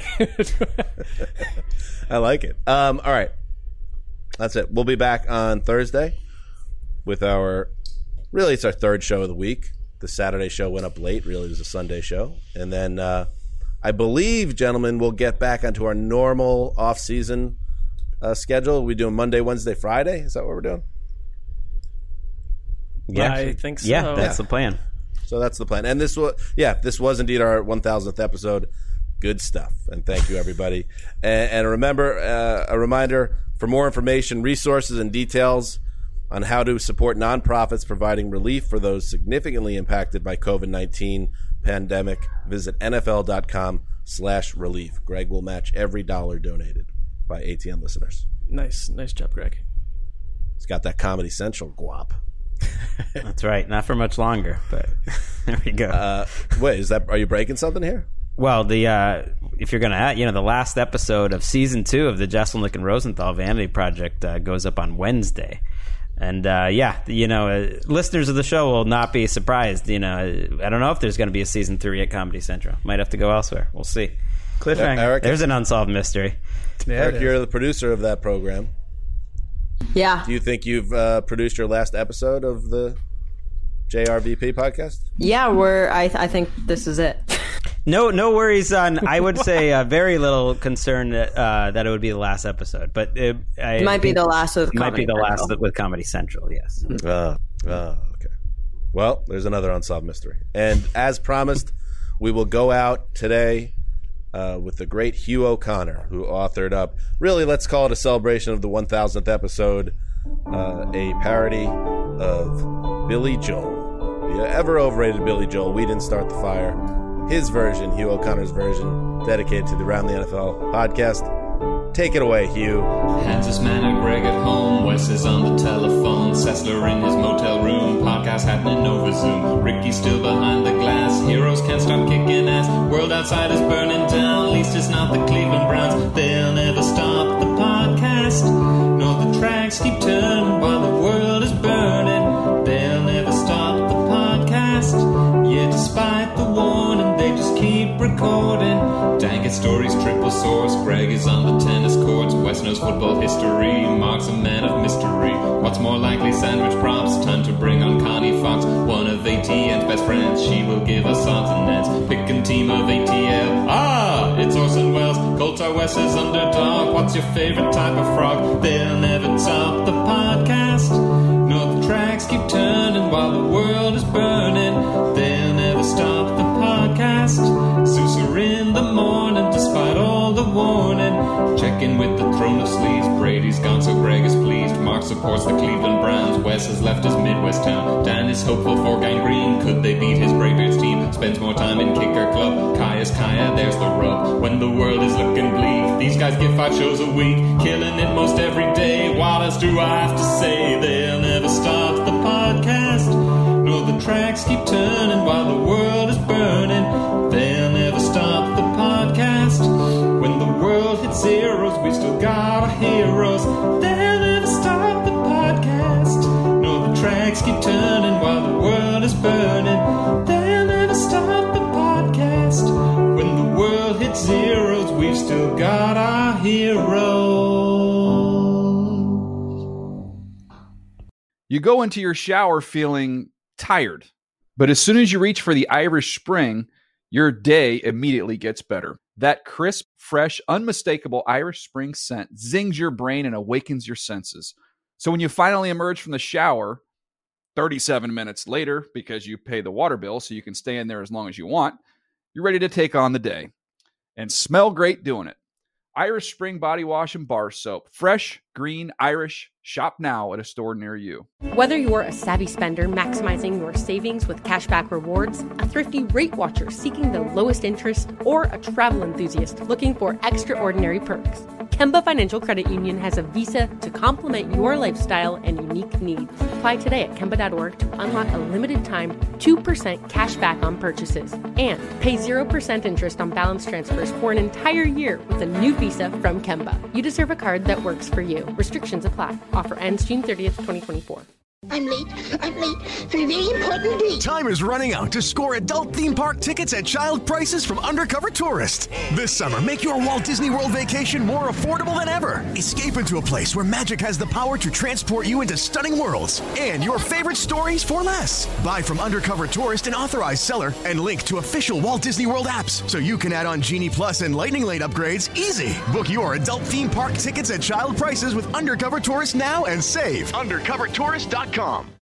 I like it. Um, all right. That's it. We'll be back on Thursday with our, really, it's our third show of the week. The Saturday show went up late. Really, it was a Sunday show. And then uh, I believe, gentlemen, we'll get back onto our normal off-season uh, schedule. We doing Monday, Wednesday, Friday? Is that what we're doing? Yeah, I think so. Yeah, that's Yeah. the plan. So that's the plan. And this was, yeah, this was indeed our one thousandth episode. Good stuff. And thank you, everybody. And, and remember, uh, a reminder, for more information, resources, and details on how to support nonprofits providing relief for those significantly impacted by COVID nineteen pandemic, visit nfl.com slash relief. Greg will match every dollar donated by A T N listeners. Nice, nice job, Greg. He's got that Comedy Central guap. That's right. Not for much longer, but there we go. Uh, wait, is that, are you breaking something here? Well, the uh, if you're gonna, add, you know, the last episode of season two of the Jesselnick and Rosenthal Vanity Project uh, goes up on Wednesday. And uh, yeah, you know, uh, listeners of the show will not be surprised. You know, I don't know if there's going to be a season three at Comedy Central. Might have to go elsewhere. We'll see. Cliffhanger. Eric, There's an unsolved mystery. Yeah, Eric, you're the producer of that program. Yeah. Do you think you've uh, produced your last episode of the J R V P podcast? Yeah, we're. I, I think this is it. No, no worries on. I would say uh, very little concern uh, that it would be the last episode, but it, I It might be the last with it might be Comedy the last Central. with Comedy Central. Yes. Uh, uh, okay. Well, there's another unsolved mystery, and as promised, we will go out today uh, with the great Hugh O'Connor, who authored up. Really, let's call it a celebration of the one thousandth episode, uh, a parody of Billy Joel, the ever overrated Billy Joel. We didn't start the fire. His version, Hugh O'Connor's version, dedicated to the Around the N F L podcast. Take it away, Hugh. Kansas man and Greg at home. Wes is on the telephone. Sessler in his motel room. Podcast happening over Zoom. Ricky still behind the glass. Heroes can't stop kicking ass. World outside is burning down. At least it's not the Cleveland Browns. They'll never stop the podcast. No, the tracks keep turning while the world is burning. They'll never stop the podcast. Yeah, despite the warning, they just keep recording. Dang it, stories triple source. Greg is on the tennis courts. West knows football history. Mark's a man of mystery. What's more likely? Sandwich props. Time to bring on Connie Fox, one of A T N's best friends. She will give us odds and ends. Picking team of A T L. Ah, it's Orson Welles. Colts are Wes's underdog. What's your favorite type of frog? They'll never top the podcast. No, the tracks keep turning while the world is burning. They'll never stop the podcast. Zeus are in the morning despite all the warning. Checking with the throne of sleeves. Brady's gone so Greg is pleased. Mark supports the Cleveland Browns. Wes has left his Midwest town. Dan is hopeful for gangrene. Could they beat his Greybeards team? Spends more time in Kicker Club. Kaya's Kaya, there's the rub. When the world is looking bleak, these guys give five shows a week. Killing it most every day. What else do I have to say? They'll never stop the podcast. No, the tracks keep turning while the world is burning. They'll never stop the podcast. When the world hits zeros, we still got our heroes. They'll never stop the podcast. No, the tracks keep turning while the world is burning. They'll never stop the podcast. When the world hits zeros, we've still got our heroes. You go into your shower feeling tired, but as soon as you reach for the Irish Spring, your day immediately gets better. That crisp, fresh, unmistakable Irish Spring scent zings your brain and awakens your senses. So when you finally emerge from the shower, thirty-seven minutes later, because you pay the water bill so you can stay in there as long as you want, you're ready to take on the day. And smell great doing it. Irish Spring Body Wash and Bar Soap. Fresh, green, Irish. Shop now at a store near you. Whether you're a savvy spender maximizing your savings with cashback rewards, a thrifty rate watcher seeking the lowest interest, or a travel enthusiast looking for extraordinary perks, Kemba Financial Credit Union has a visa to complement your lifestyle and unique needs. Apply today at Kemba dot org to unlock a limited time two percent cash back on purchases and pay zero percent interest on balance transfers for an entire year with a new visa from Kemba. You deserve a card that works for you. Restrictions apply. Offer ends June thirtieth, twenty twenty-four. I'm late. I'm late for a very important date. Time is running out to score adult theme park tickets at child prices from Undercover Tourist. This summer, make your Walt Disney World vacation more affordable than ever. Escape into a place where magic has the power to transport you into stunning worlds and your favorite stories for less. Buy from Undercover Tourist, an authorized seller, and link to official Walt Disney World apps so you can add on Genie Plus and Lightning Lane upgrades easy. Book your adult theme park tickets at child prices with Undercover Tourist now and save. Undercover Tourist dot com.